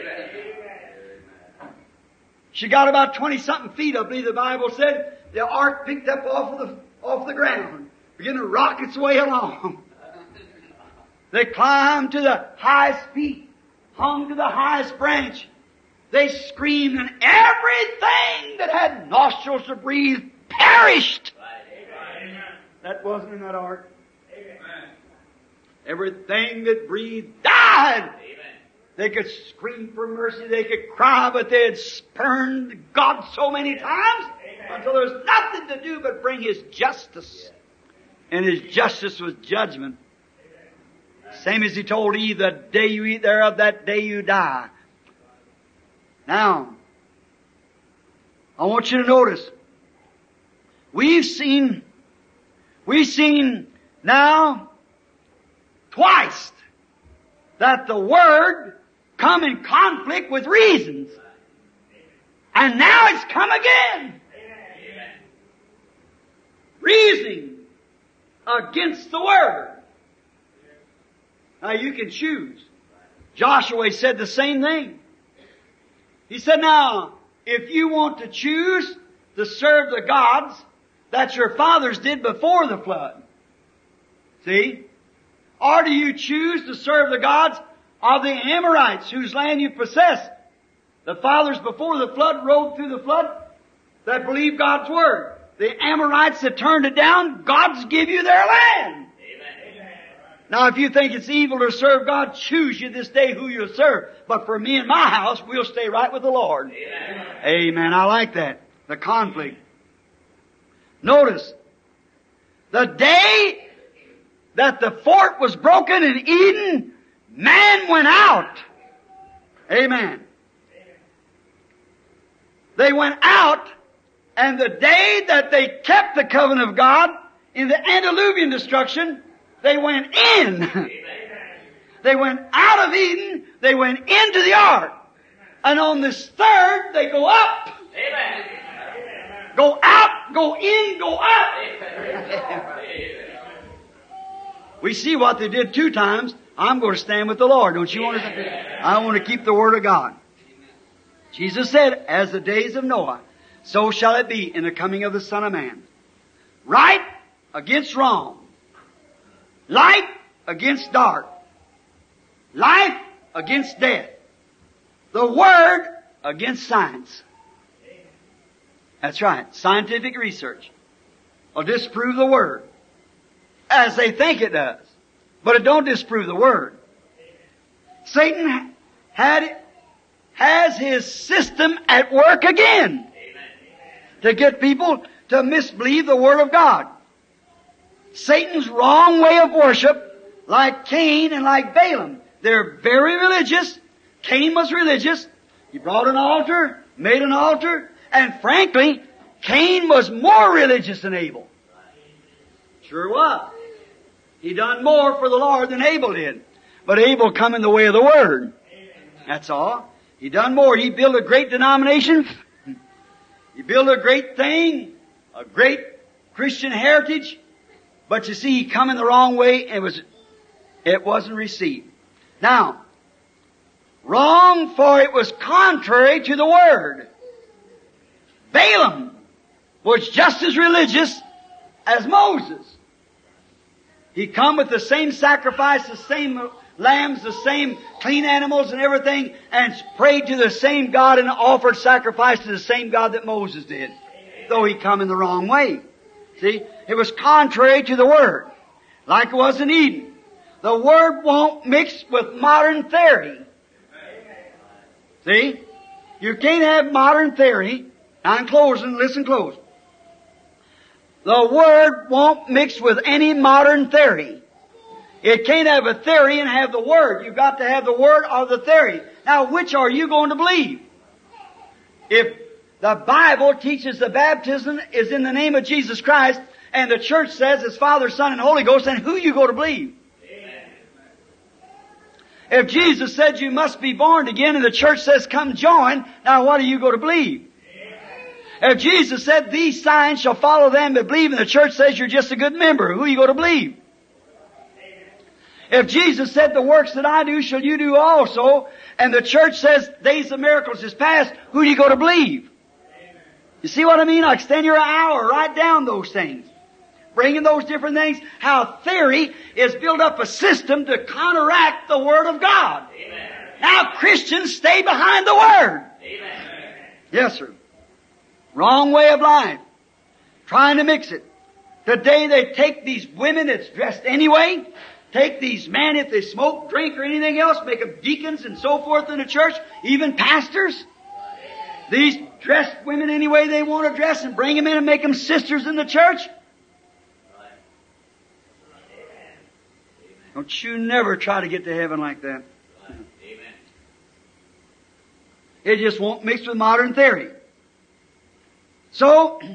She got about twenty-something feet, I believe the Bible said. The ark picked up off of the, off the ground, began to rock its way along. They climbed to the highest peak, hung to the highest branch. They screamed, and everything that had nostrils to breathe perished. Amen. That wasn't in that ark. Amen. Everything that breathed died. Amen. They could scream for mercy, they could cry, but they had spurned God so many times until there was nothing to do but bring His justice. And His justice was judgment. Same as He told Eve, the day you eat thereof, that day you die. Now, I want you to notice, we've seen, we've seen now twice that the Word come in conflict with reasons. And now it's come again. Reasoning against the Word. Now you can choose. Joshua said the same thing. He said, now, if you want to choose to serve the gods that your fathers did before the flood, see? Or do you choose to serve the gods of the Amorites whose land you possess? The fathers before the flood rode through the flood that believed God's Word. The Amorites that turned it down, God's give you their land. Now, if you think it's evil to serve God, choose you this day who you'll serve. But for me and my house, we'll stay right with the Lord. Amen. Amen. I like that. The conflict. Notice, The day that the fort was broken in Eden, man went out. Amen. They went out, and the day that they kept the covenant of God in the antediluvian destruction, they went in. They went out of Eden, they went into the ark. And on this third, they go up. Amen. Go out, go in, go up. We see what they did two times. I'm going to stand with the Lord. Don't you want to? I want to keep the Word of God. Jesus said, as the days of Noah, so shall it be in the coming of the Son of Man. Right against wrong. Light against dark. Life against death. The Word against science. That's right. Scientific research will disprove the Word as they think it does. But it don't disprove the Word. Satan had, has his system at work again to get people to misbelieve the Word of God. Satan's wrong way of worship, like Cain and like Balaam, they're very religious. Cain was religious. He brought an altar, made an altar, and frankly, Cain was more religious than Abel. Sure was. He done more for the Lord than Abel did. But Abel come in the way of the Word. That's all. He done more. He built a great denomination. He built a great thing, a great Christian heritage. But you see, he come in the wrong way, and it was, it wasn't received. Now, wrong, for it was contrary to the Word. Balaam was just as religious as Moses. He come with the same sacrifice, the same lambs, the same clean animals and everything, and prayed to the same God and offered sacrifice to the same God that Moses did, though he come in the wrong way. See, it was contrary to the Word, like it was in Eden. The Word won't mix with modern theory. See? You can't have modern theory. Now I'm closing, listen close. The Word won't mix with any modern theory. It can't have a theory and have the Word. You've got to have the Word or the theory. Now, which are you going to believe? If the Bible teaches the baptism is in the name of Jesus Christ, and the church says it's Father, Son, and Holy Ghost, then who you go to believe? If Jesus said you must be born again and the church says come join, now what do you go to believe? Amen. If Jesus said these signs shall follow them that believe and the church says you're just a good member, who you go to believe? Amen. If Jesus said the works that I do shall you do also, and the church says days of miracles is past, who do you go to believe? Amen. You see what I mean? Like stand your hour, write down those things. Bringing those different things, how theory is built up a system to counteract the Word of God. Amen. Now Christians stay behind the Word. Amen. Yes, sir. Wrong way of life. Trying to mix it. Today they take these women that's dressed anyway, take these men if they smoke, drink, or anything else, make them deacons and so forth in the church, even pastors. Amen. These dressed women any way they want to dress and bring them in and make them sisters in the church. Don't you never try to get to heaven like that. Amen. It just won't mix with modern theory. So,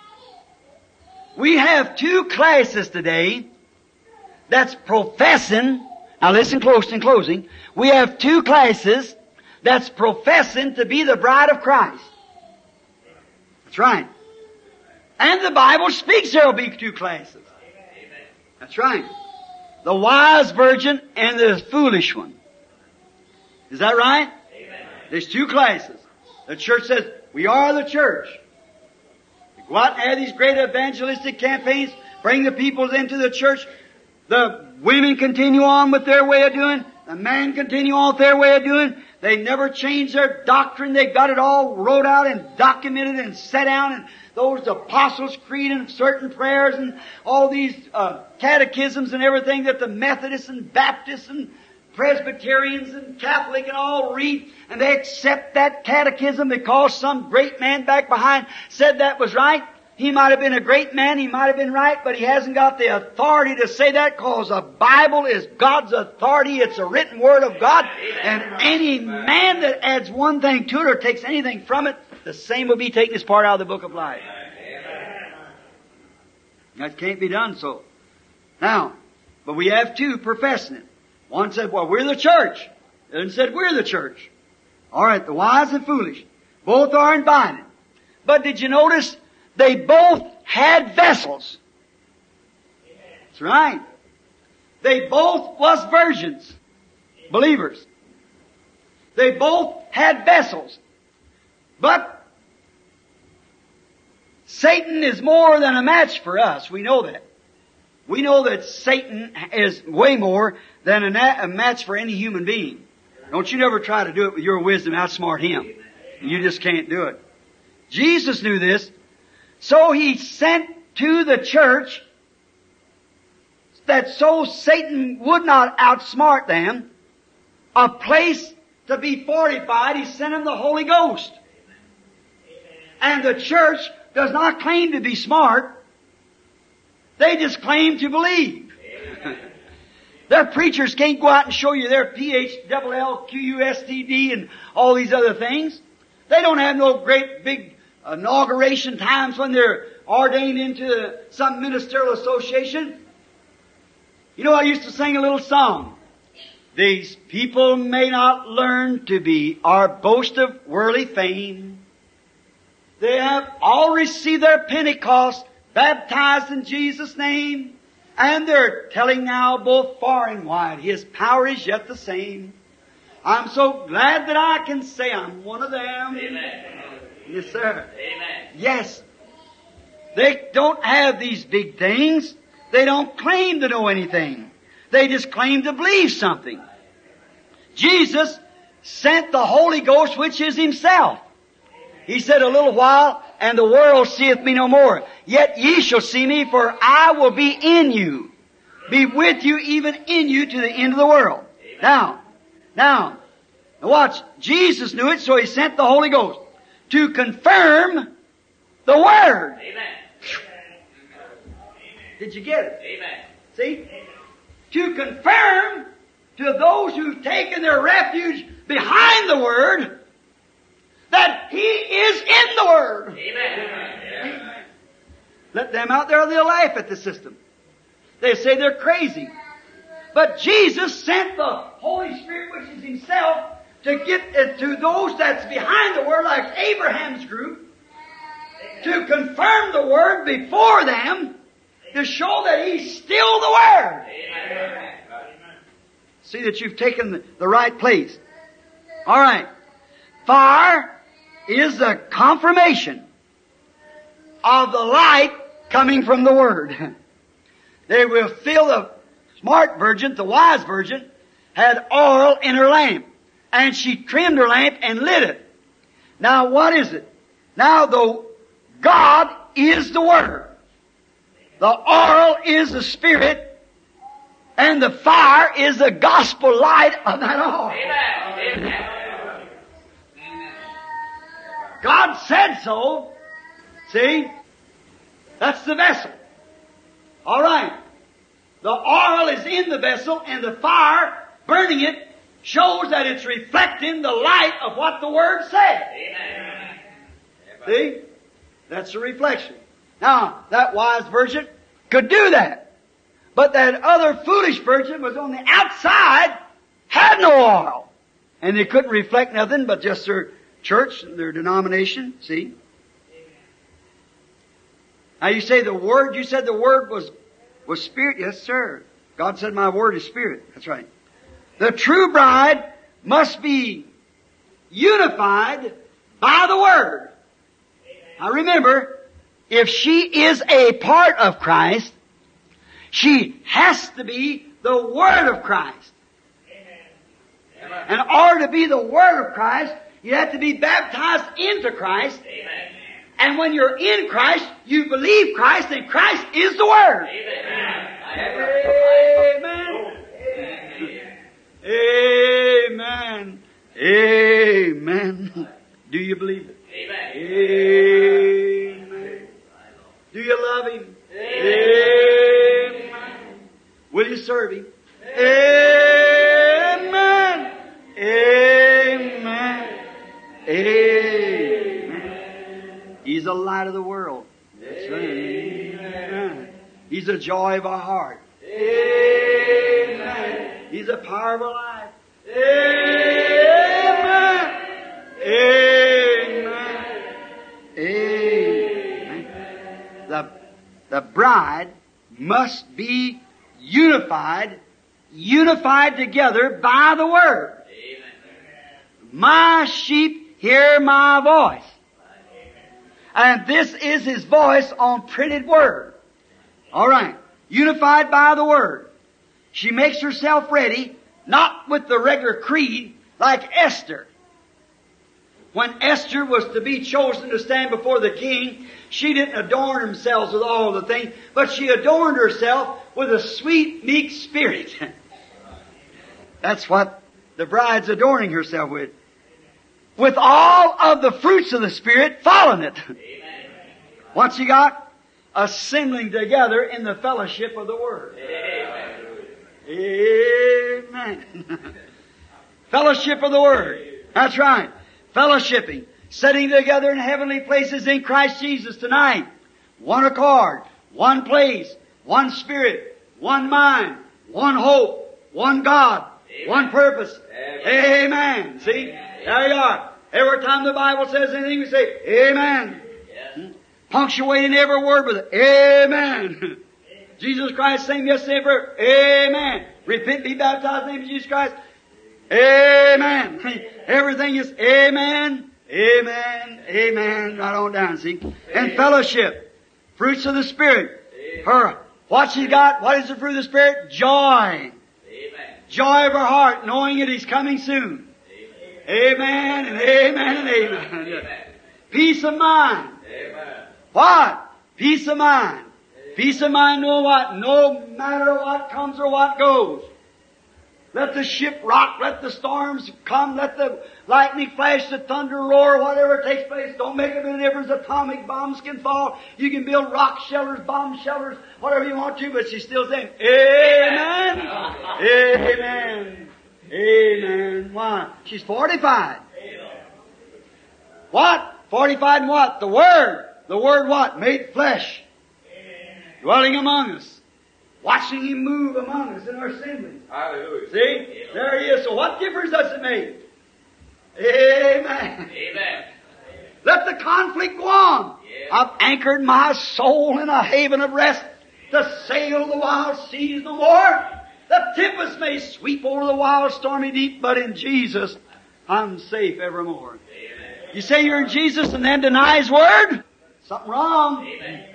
we have two classes today that's professing, now listen close in closing, we have two classes that's professing to be the bride of Christ. That's right. And the Bible speaks there will be two classes. That's right. The wise virgin and the foolish one. Is that right? Amen. There's two classes. The church says, we are the church. We go out and have these great evangelistic campaigns, bring the people into the church. The women continue on with their way of doing. The men continue on with their way of doing. They never change their doctrine. They got it all wrote out and documented and set down, and those Apostles' Creed and certain prayers and all these uh, catechisms and everything that the Methodists and Baptists and Presbyterians and Catholic and all read, and they accept that catechism because some great man back behind said that was right. He might have been a great man, he might have been right, but he hasn't got the authority to say that, because the Bible is God's authority. It's a written Word of God. And any man that adds one thing to it or takes anything from it, the same will be taking his part out of the book of life. That can't be done so. Now, but we have two professing it. One said, well, we're the church. The other said, we're the church. All right, the wise and foolish. Both are in binding. But did you notice they both had vessels? That's right. They both was virgins. Believers. They both had vessels. But Satan is more than a match for us. We know that. We know that Satan is way more than a, na- a match for any human being. Don't you never try to do it with your wisdom, outsmart him. You just can't do it. Jesus knew this. So He sent to the church that so Satan would not outsmart them, a place to be fortified. He sent them the Holy Ghost. And the church does not claim to be smart. They just claim to believe. Their preachers can't go out and show you their P H L L Q U S T D and all these other things. They don't have no great big inauguration times when they're ordained into some ministerial association. You know, I used to sing a little song. These people may not learn to be or boast of worldly fame. They have all received their Pentecost, baptized in Jesus' name, and they're telling now both far and wide, His power is yet the same. I'm so glad that I can say I'm one of them. Amen. Yes, sir. Amen. Yes. They don't have these big things. They don't claim to know anything. They just claim to believe something. Jesus sent the Holy Ghost, which is Himself. He said, a little while, and the world seeth me no more. Yet ye shall see me, for I will be in you. Be with you, even in you, to the end of the world. Amen. Now, now, watch. Jesus knew it, so He sent the Holy Ghost to confirm the Word. Amen. Did you get it? Amen. See? To confirm to those who've taken their refuge behind the Word that He is in the Word. Amen. Let them out there, they'll laugh at the system. They say they're crazy. But Jesus sent the Holy Spirit, which is Himself, to get it to those that's behind the Word, like Abraham's group, to confirm the Word before them, to show that He's still the Word. Amen. See that you've taken the, the right place. All right. Fire is the confirmation of the light coming from the Word. They will fill the smart virgin, the wise virgin, had oil in her lamp. And she trimmed her lamp and lit it. Now what is it? Now the God is the Word. The oil is the Spirit. And the fire is the gospel light of that oil. Amen. Amen. God said so. See? That's the vessel. All right. The oil is in the vessel, and the fire, burning it, shows that it's reflecting the light of what the Word said. Amen. See? That's a reflection. Now, that wise virgin could do that. But that other foolish virgin was on the outside, had no oil. And they couldn't reflect nothing but just their church, their denomination. See? Now you say the Word, you said the Word was, was Spirit. Yes, sir. God said my Word is Spirit. That's right. The true bride must be unified by the Word. Now remember, if she is a part of Christ, she has to be the Word of Christ. In order to be the Word of Christ, you have to be baptized into Christ. Amen. And when you're in Christ, you believe Christ, and Christ is the Word. Amen. Amen. Amen. Amen. Do you believe it? Amen. Amen. Amen. Amen. Amen. He's the light of the world. That's right. Amen. He's the joy of our heart. Amen. He's the power of our life. Amen. Amen. Amen. The, the bride must be unified, unified together by the Word. My sheep hear my voice. And this is His voice on printed Word. All right. Unified by the Word. She makes herself ready, not with the regular creed, like Esther. When Esther was to be chosen to stand before the king, she didn't adorn herself with all the things, but she adorned herself with a sweet, meek spirit. That's what the bride's adorning herself with. With all of the fruits of the Spirit following it. What she got? Assembling together in the fellowship of the Word. Amen. Amen. Fellowship of the Word. That's right. Fellowshipping. Sitting together in heavenly places in Christ Jesus tonight. One accord. One place. One Spirit. One mind. One hope. One God. Amen. One purpose. Amen. Amen. See? Amen. There you are. Every time the Bible says anything, we say, Amen. Yes. Punctuating every word with it. Amen. Amen. Jesus Christ, same yesterday forever. Amen. Repent, be baptized in the name of Jesus Christ. Amen. Everything is Amen. Amen. Amen. Right on down, see? And fellowship. Fruits of the Spirit. Her. What she got? What is the fruit of the Spirit? Joy. Joy of her heart, knowing that He's coming soon. Amen, amen and amen and amen. Amen. Peace of mind. Amen. What? Peace of mind. Amen. Peace of mind, know what? No matter what comes or what goes. Let the ship rock, let the storms come, let the lightning flash, the thunder roar, whatever takes place. Don't make a bit of difference. Atomic bombs can fall. You can build rock shelters, bomb shelters, whatever you want to, but she's still saying, Amen. Amen. Amen. Why? She's fortified. What? Fortified in what? The Word. The Word what? Made flesh. Dwelling among us. Watching Him move among us in our assemblies. Hallelujah. See? There He is. So what difference does it make? Amen. Amen. Let the conflict go on. Yes. I've anchored my soul in a haven of rest to sail the wild seas no more. The tempest may sweep over the wild stormy deep, but in Jesus I'm safe evermore. Amen. You say you're in Jesus and then deny His Word? Something wrong. Amen.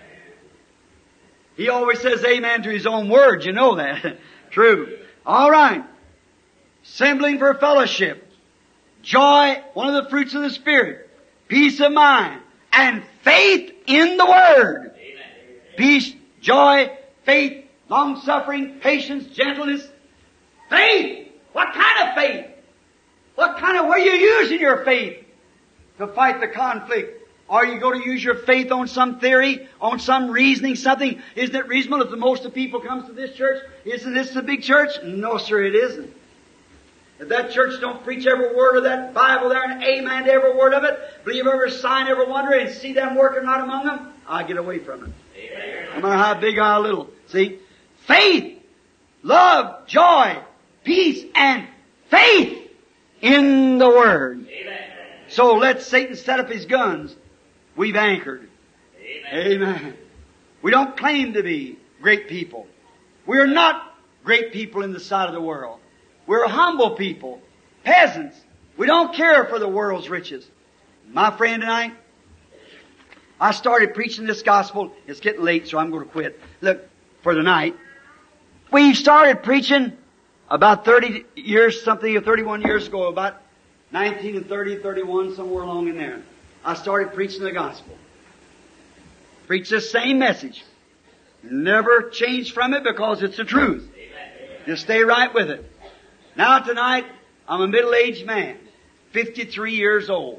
He always says amen to His own word. You know that. True. All right. Assembling for fellowship. Joy, one of the fruits of the Spirit. Peace of mind. And faith in the Word. Amen. Peace, joy, faith, long-suffering, patience, gentleness. Faith! What kind of faith? What kind of, where are you using your faith to fight the conflict? Are you going to use your faith on some theory, on some reasoning, something? Isn't it reasonable if the most of the people comes to this church? Isn't this the big church? No, sir, it isn't. If that church don't preach every word of that Bible there and amen to every word of it, believe every sign, every wonder, and see them working right among them, I get away from it. Amen. No matter how big or little. See? Faith, love, joy, peace, and faith in the Word. Amen. So let Satan set up his guns. We've anchored. Amen. Amen. We don't claim to be great people. We're not great people in the sight of the world. We're humble people, peasants. We don't care for the world's riches. My friend and I, I started preaching this gospel. It's getting late, so I'm going to quit. Look, for the night. We started preaching about thirty years, something, or thirty-one years ago, about nineteen and thirty, thirty-one, somewhere along in there. I started preaching the gospel. Preach the same message. Never change from it because it's the truth. Just stay right with it. Now tonight, I'm a middle-aged man, fifty-three years old.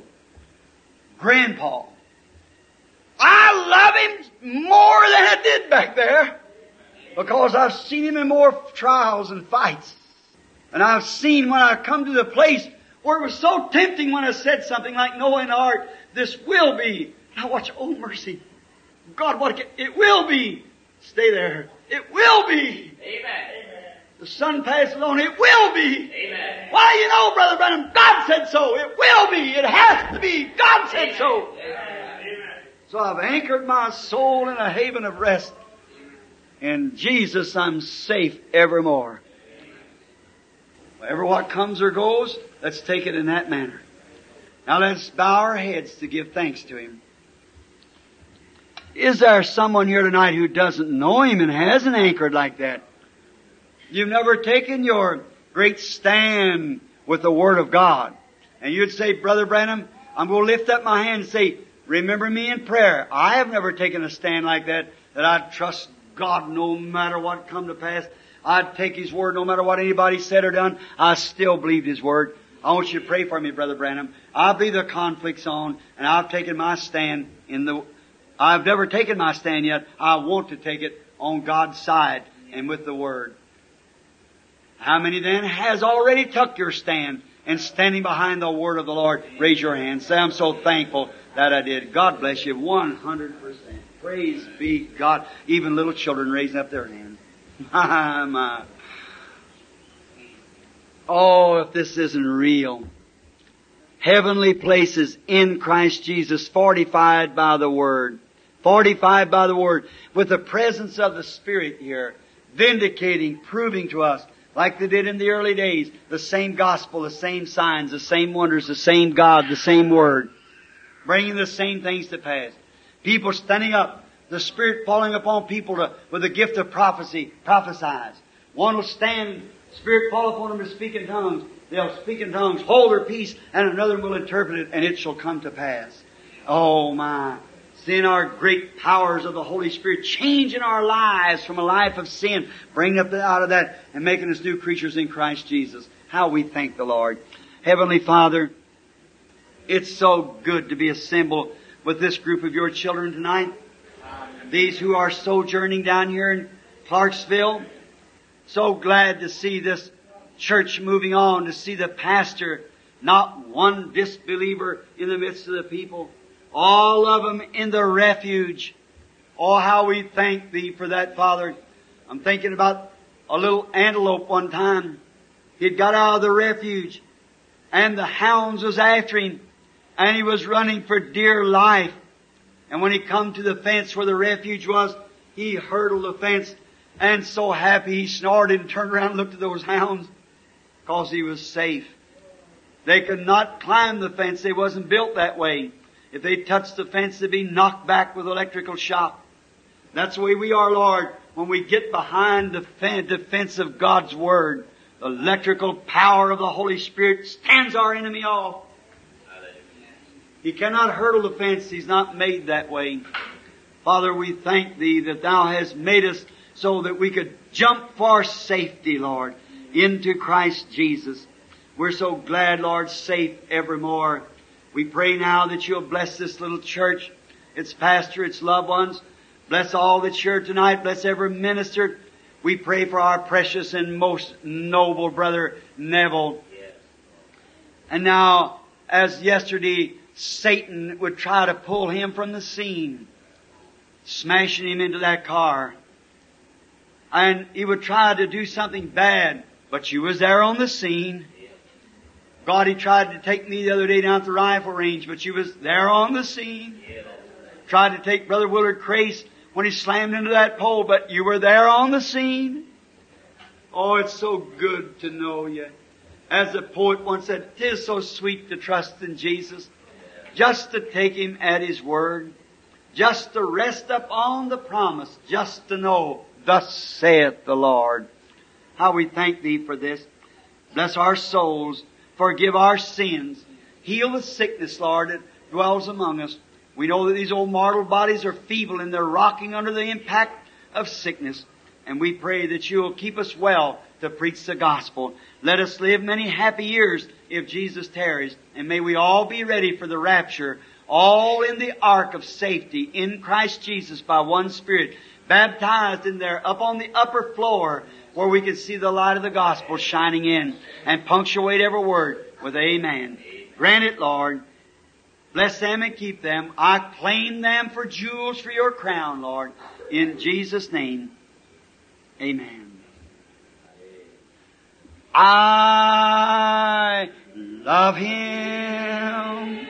Grandpa. I love him more than I did back there. Because I've seen Him in more trials and fights. And I've seen when I come to the place where it was so tempting when I said something like Noah and the ark, this will be. Now watch, oh mercy. God, what it, it will be. Stay there. It will be. Amen. The sun passes on, it will be. Amen. Why, you know, Brother Branham, God said so. It will be. It has to be. God said Amen. so. Amen. So I've anchored my soul in a haven of rest. In Jesus I'm safe evermore. Whatever what comes or goes, let's take it in that manner. Now let's bow our heads to give thanks to Him. Is there someone here tonight who doesn't know Him and hasn't anchored like that? You've never taken your great stand with the Word of God. And you'd say, Brother Branham, I'm going to lift up my hand and say, remember me in prayer. I have never taken a stand like that, that I'd trust God no matter what come to pass. I'd take His Word no matter what anybody said or done. I still believed His Word. I want you to pray for me, Brother Branham. I believe the conflict's on, and I've taken my stand in the... I've never taken my stand yet. I want to take it on God's side and with the Word. How many then has already took your stand and standing behind the Word of the Lord? Raise your hand. Say, I'm so thankful that I did. God bless you. one hundred percent. Praise be God. Even little children raising up their hands. My, my. Oh, if this isn't real. Heavenly places in Christ Jesus, fortified by the Word. Fortified by the Word. With the presence of the Spirit here. Vindicating, proving to us, like they did in the early days, the same gospel, the same signs, the same wonders, the same God, the same Word. Bringing the same things to pass. People standing up. The Spirit falling upon people to, with the gift of prophecy, prophesies. One will stand, Spirit fall upon them to speak in tongues. They'll speak in tongues, hold their peace, and another will interpret it, and it shall come to pass. Oh my. Seeing our great powers of the Holy Spirit changing our lives from a life of sin, bringing us out of that and making us new creatures in Christ Jesus. How we thank the Lord. Heavenly Father, it's so good to be assembled with this group of your children tonight. These who are sojourning down here in Clarksville. So glad to see this church moving on, to see the pastor, not one disbeliever in the midst of the people. All of them in the refuge. Oh, how we thank Thee for that, Father. I'm thinking about a little antelope one time. He'd got out of the refuge, and the hounds was after him, and he was running for dear life. And when he come to the fence where the refuge was, he hurdled the fence, and so happy he snorted and turned around and looked at those hounds, because he was safe. They could not climb the fence. They wasn't built that way. If they touched the fence, they'd be knocked back with electrical shock. That's the way we are, Lord, when we get behind the defense of God's Word. The electrical power of the Holy Spirit stands our enemy off. He cannot hurdle the fence. He's not made that way. Father, we thank Thee that Thou hast made us so that we could jump for safety, Lord, into Christ Jesus. We're so glad, Lord, safe evermore. We pray now that You'll bless this little church, its pastor, its loved ones. Bless all that's here tonight. Bless every minister. We pray for our precious and most noble brother Neville. And now, as yesterday, Satan would try to pull him from the scene, smashing him into that car. And he would try to do something bad, but You was there on the scene. God, he tried to take me the other day down at the rifle range, but You was there on the scene. Tried to take Brother Willard Crace when he slammed into that pole, but You were there on the scene. Oh, it's so good to know You. As the poet once said, "'Tis so sweet to trust in Jesus, just to take Him at His word, just to rest upon the promise, just to know, thus saith the Lord." How we thank Thee for this. Bless our souls. Forgive our sins. Heal the sickness, Lord, that dwells among us. We know that these old mortal bodies are feeble and they're rocking under the impact of sickness. And we pray that You'll keep us well to preach the gospel. Let us live many happy years if Jesus tarries. And may we all be ready for the rapture, all in the ark of safety in Christ Jesus by one Spirit. baptized in there, up on the upper floor, where we can see the light of the gospel shining in and punctuate every word with amen. Grant it, Lord. Bless them and keep them. I claim them for jewels for your crown, Lord. In Jesus' name, amen. I love Him.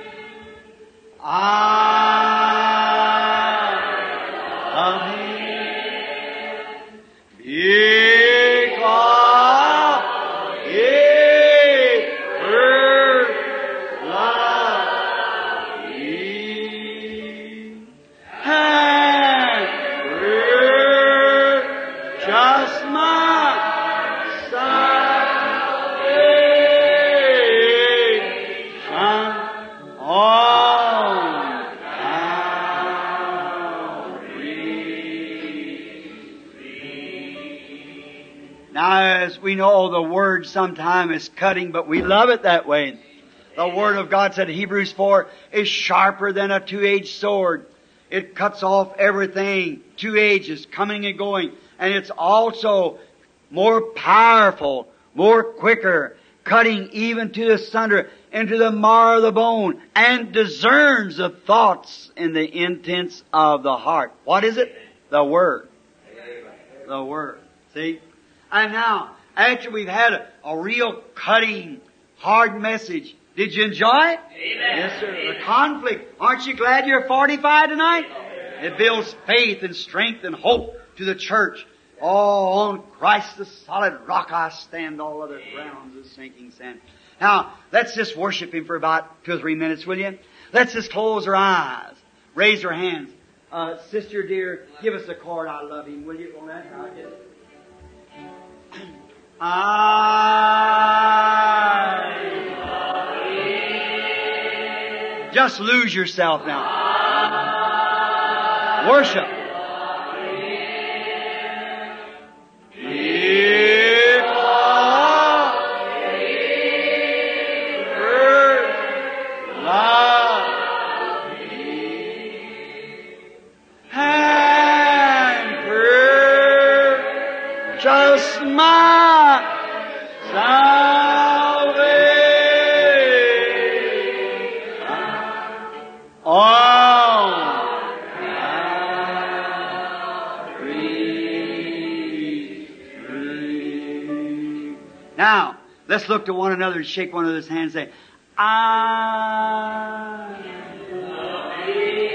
I love Him. Because He first loved me and purchased my salvation on Calvary. Now, as we know, the Word sometimes is cutting, but we love it that way. The Word of God said, Hebrews four, is sharper than a two-edged sword. It cuts off everything, two edges, coming and going. And it's also more powerful, more quicker, cutting even to the sunder, into the marrow of the bone, and discerns the thoughts and the intents of the heart. What is it? The Word. The Word. See? And now, after we've had a, a real cutting, hard message, did you enjoy it? Amen. Yes, sir. The conflict. Aren't you glad you're fortified tonight? It builds faith and strength and hope to the church. Oh, on Christ the solid rock I stand, all other grounds is sinking sand. Now, let's just worship Him for about two or three minutes, will you? Let's just close our eyes. Raise our hands. Uh, sister dear, give us a chord, I love Him, will you? On that, I'll get it. I just lose yourself now. Worship. Just my salvation on Calvary. Now, let's look to one another and shake one another's hands and say, I love Thee.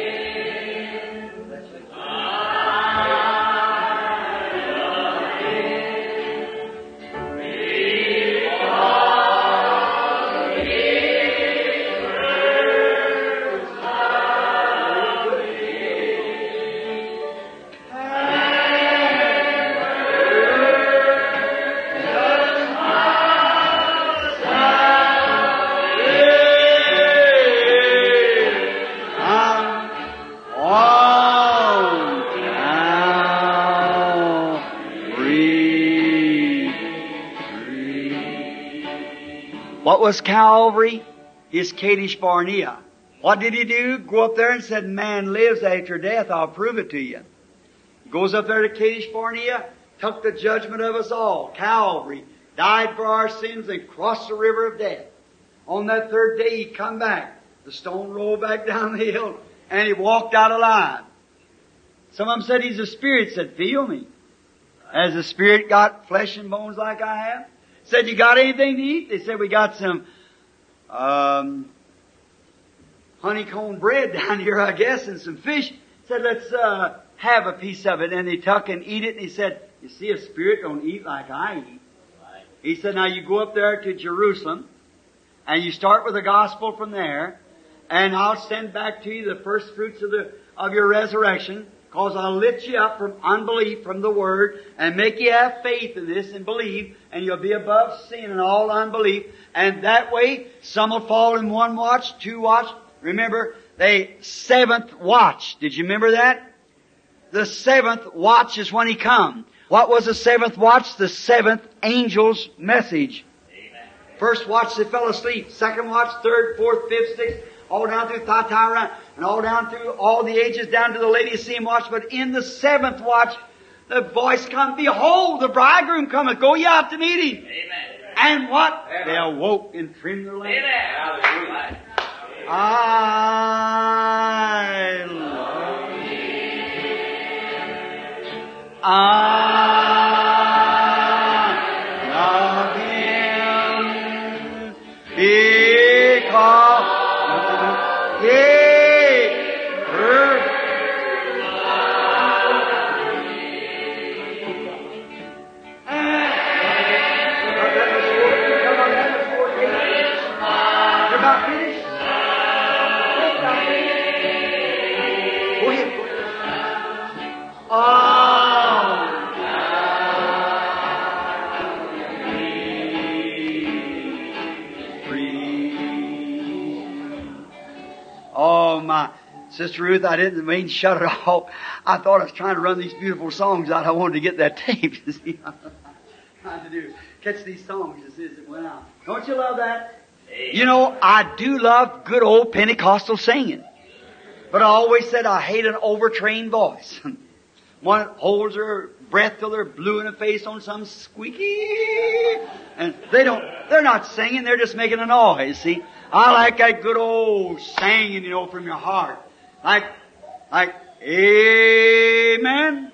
What was Calvary? His Kadesh Barnea. What did He do? Go up there and said, man lives after death, I'll prove it to you. He goes up there to Kadesh Barnea, took the judgment of us all. Calvary, died for our sins and crossed the river of death. On that third day He come back. The stone rolled back down the hill and He walked out alive. Some of them said He's a spirit. Said, feel me. Has the spirit got flesh and bones like I have? Said, you got anything to eat? They said, we got some um, honeycomb bread down here, I guess, and some fish. Said, let's uh, have a piece of it. And they took and eat it. And He said, you see, a spirit don't eat like I eat. He said, now you go up there to Jerusalem, and you start with the gospel from there, and I'll send back to you the first fruits of the of your resurrection, because I'll lift you up from unbelief from the Word and make you have faith in this and believe, and you'll be above sin and all unbelief. And that way, some will fall in one watch, two watch. Remember, the seventh watch. Did you remember that? The seventh watch is when He come. What was the seventh watch? The seventh angel's message. Amen. First watch, they fell asleep. Second watch, third, fourth, fifth, sixth. all down through Thyatira, and all down through all the ages, down to the Laodicean watch. But in the seventh watch, the voice comes, behold, the bridegroom cometh, go ye out to meet him. Amen. And what? They awoke and trimmed their lamps. Amen. I love you. I love him because he heard. You're about finished? Go ahead. Oh. Oh, my. Sister Ruth, I didn't mean to shut it off. I thought I was trying to run these beautiful songs out. I wanted to get that tape, you see. Trying to do, catch these songs as it went out. Don't you love that? You know, I do love good old Pentecostal singing. But I always said I hate an overtrained voice. One that holds their breath till they're blue in the face on some squeaky. And they don't, they're not singing, they're just making a noise, see. I like that good old singing, you know, from your heart. Like, like, amen.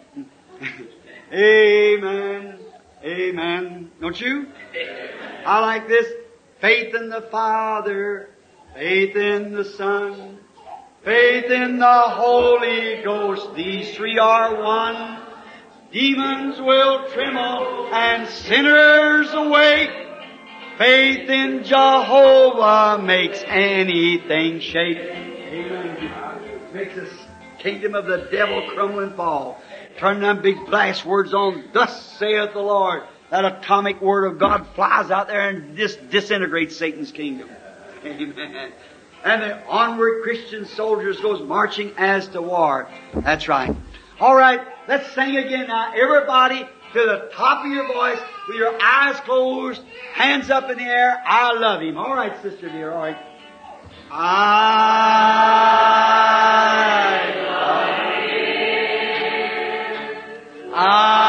Amen. Amen. Don't you? I like this. Faith in the Father, faith in the Son, faith in the Holy Ghost. These three are one. Demons will tremble and sinners awake. Faith in Jehovah makes anything shake. Amen. Makes the kingdom of the devil crumble and fall. Turn them big blast words on, thus saith the Lord. That atomic word of God flies out there and dis- disintegrates Satan's kingdom. Amen. And the onward Christian soldiers goes marching as to war. That's right. All right, let's sing again now. Everybody to the top of your voice with your eyes closed, hands up in the air. I love him. All right, sister dear. All right. I love him. I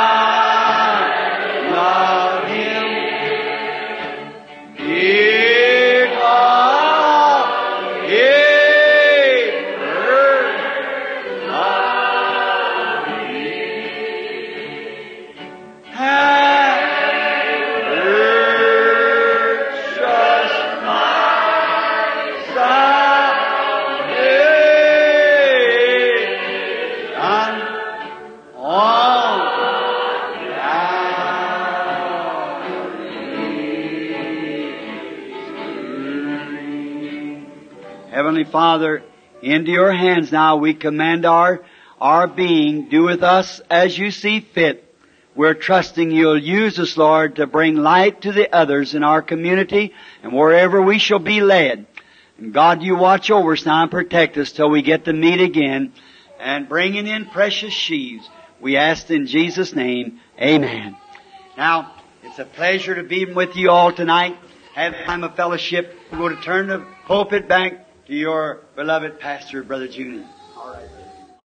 Heavenly Father, into your hands now we commend our, our being. Do with us as you see fit. We're trusting you'll use us, Lord, to bring light to the others in our community and wherever we shall be led. And God, you watch over us now and protect us till we get to meet again and bringing in precious sheaves. We ask in Jesus' name, amen. Now, it's a pleasure to be with you all tonight. Have a time of fellowship. We're going to turn the pulpit back to your beloved pastor, Brother Junie. All right.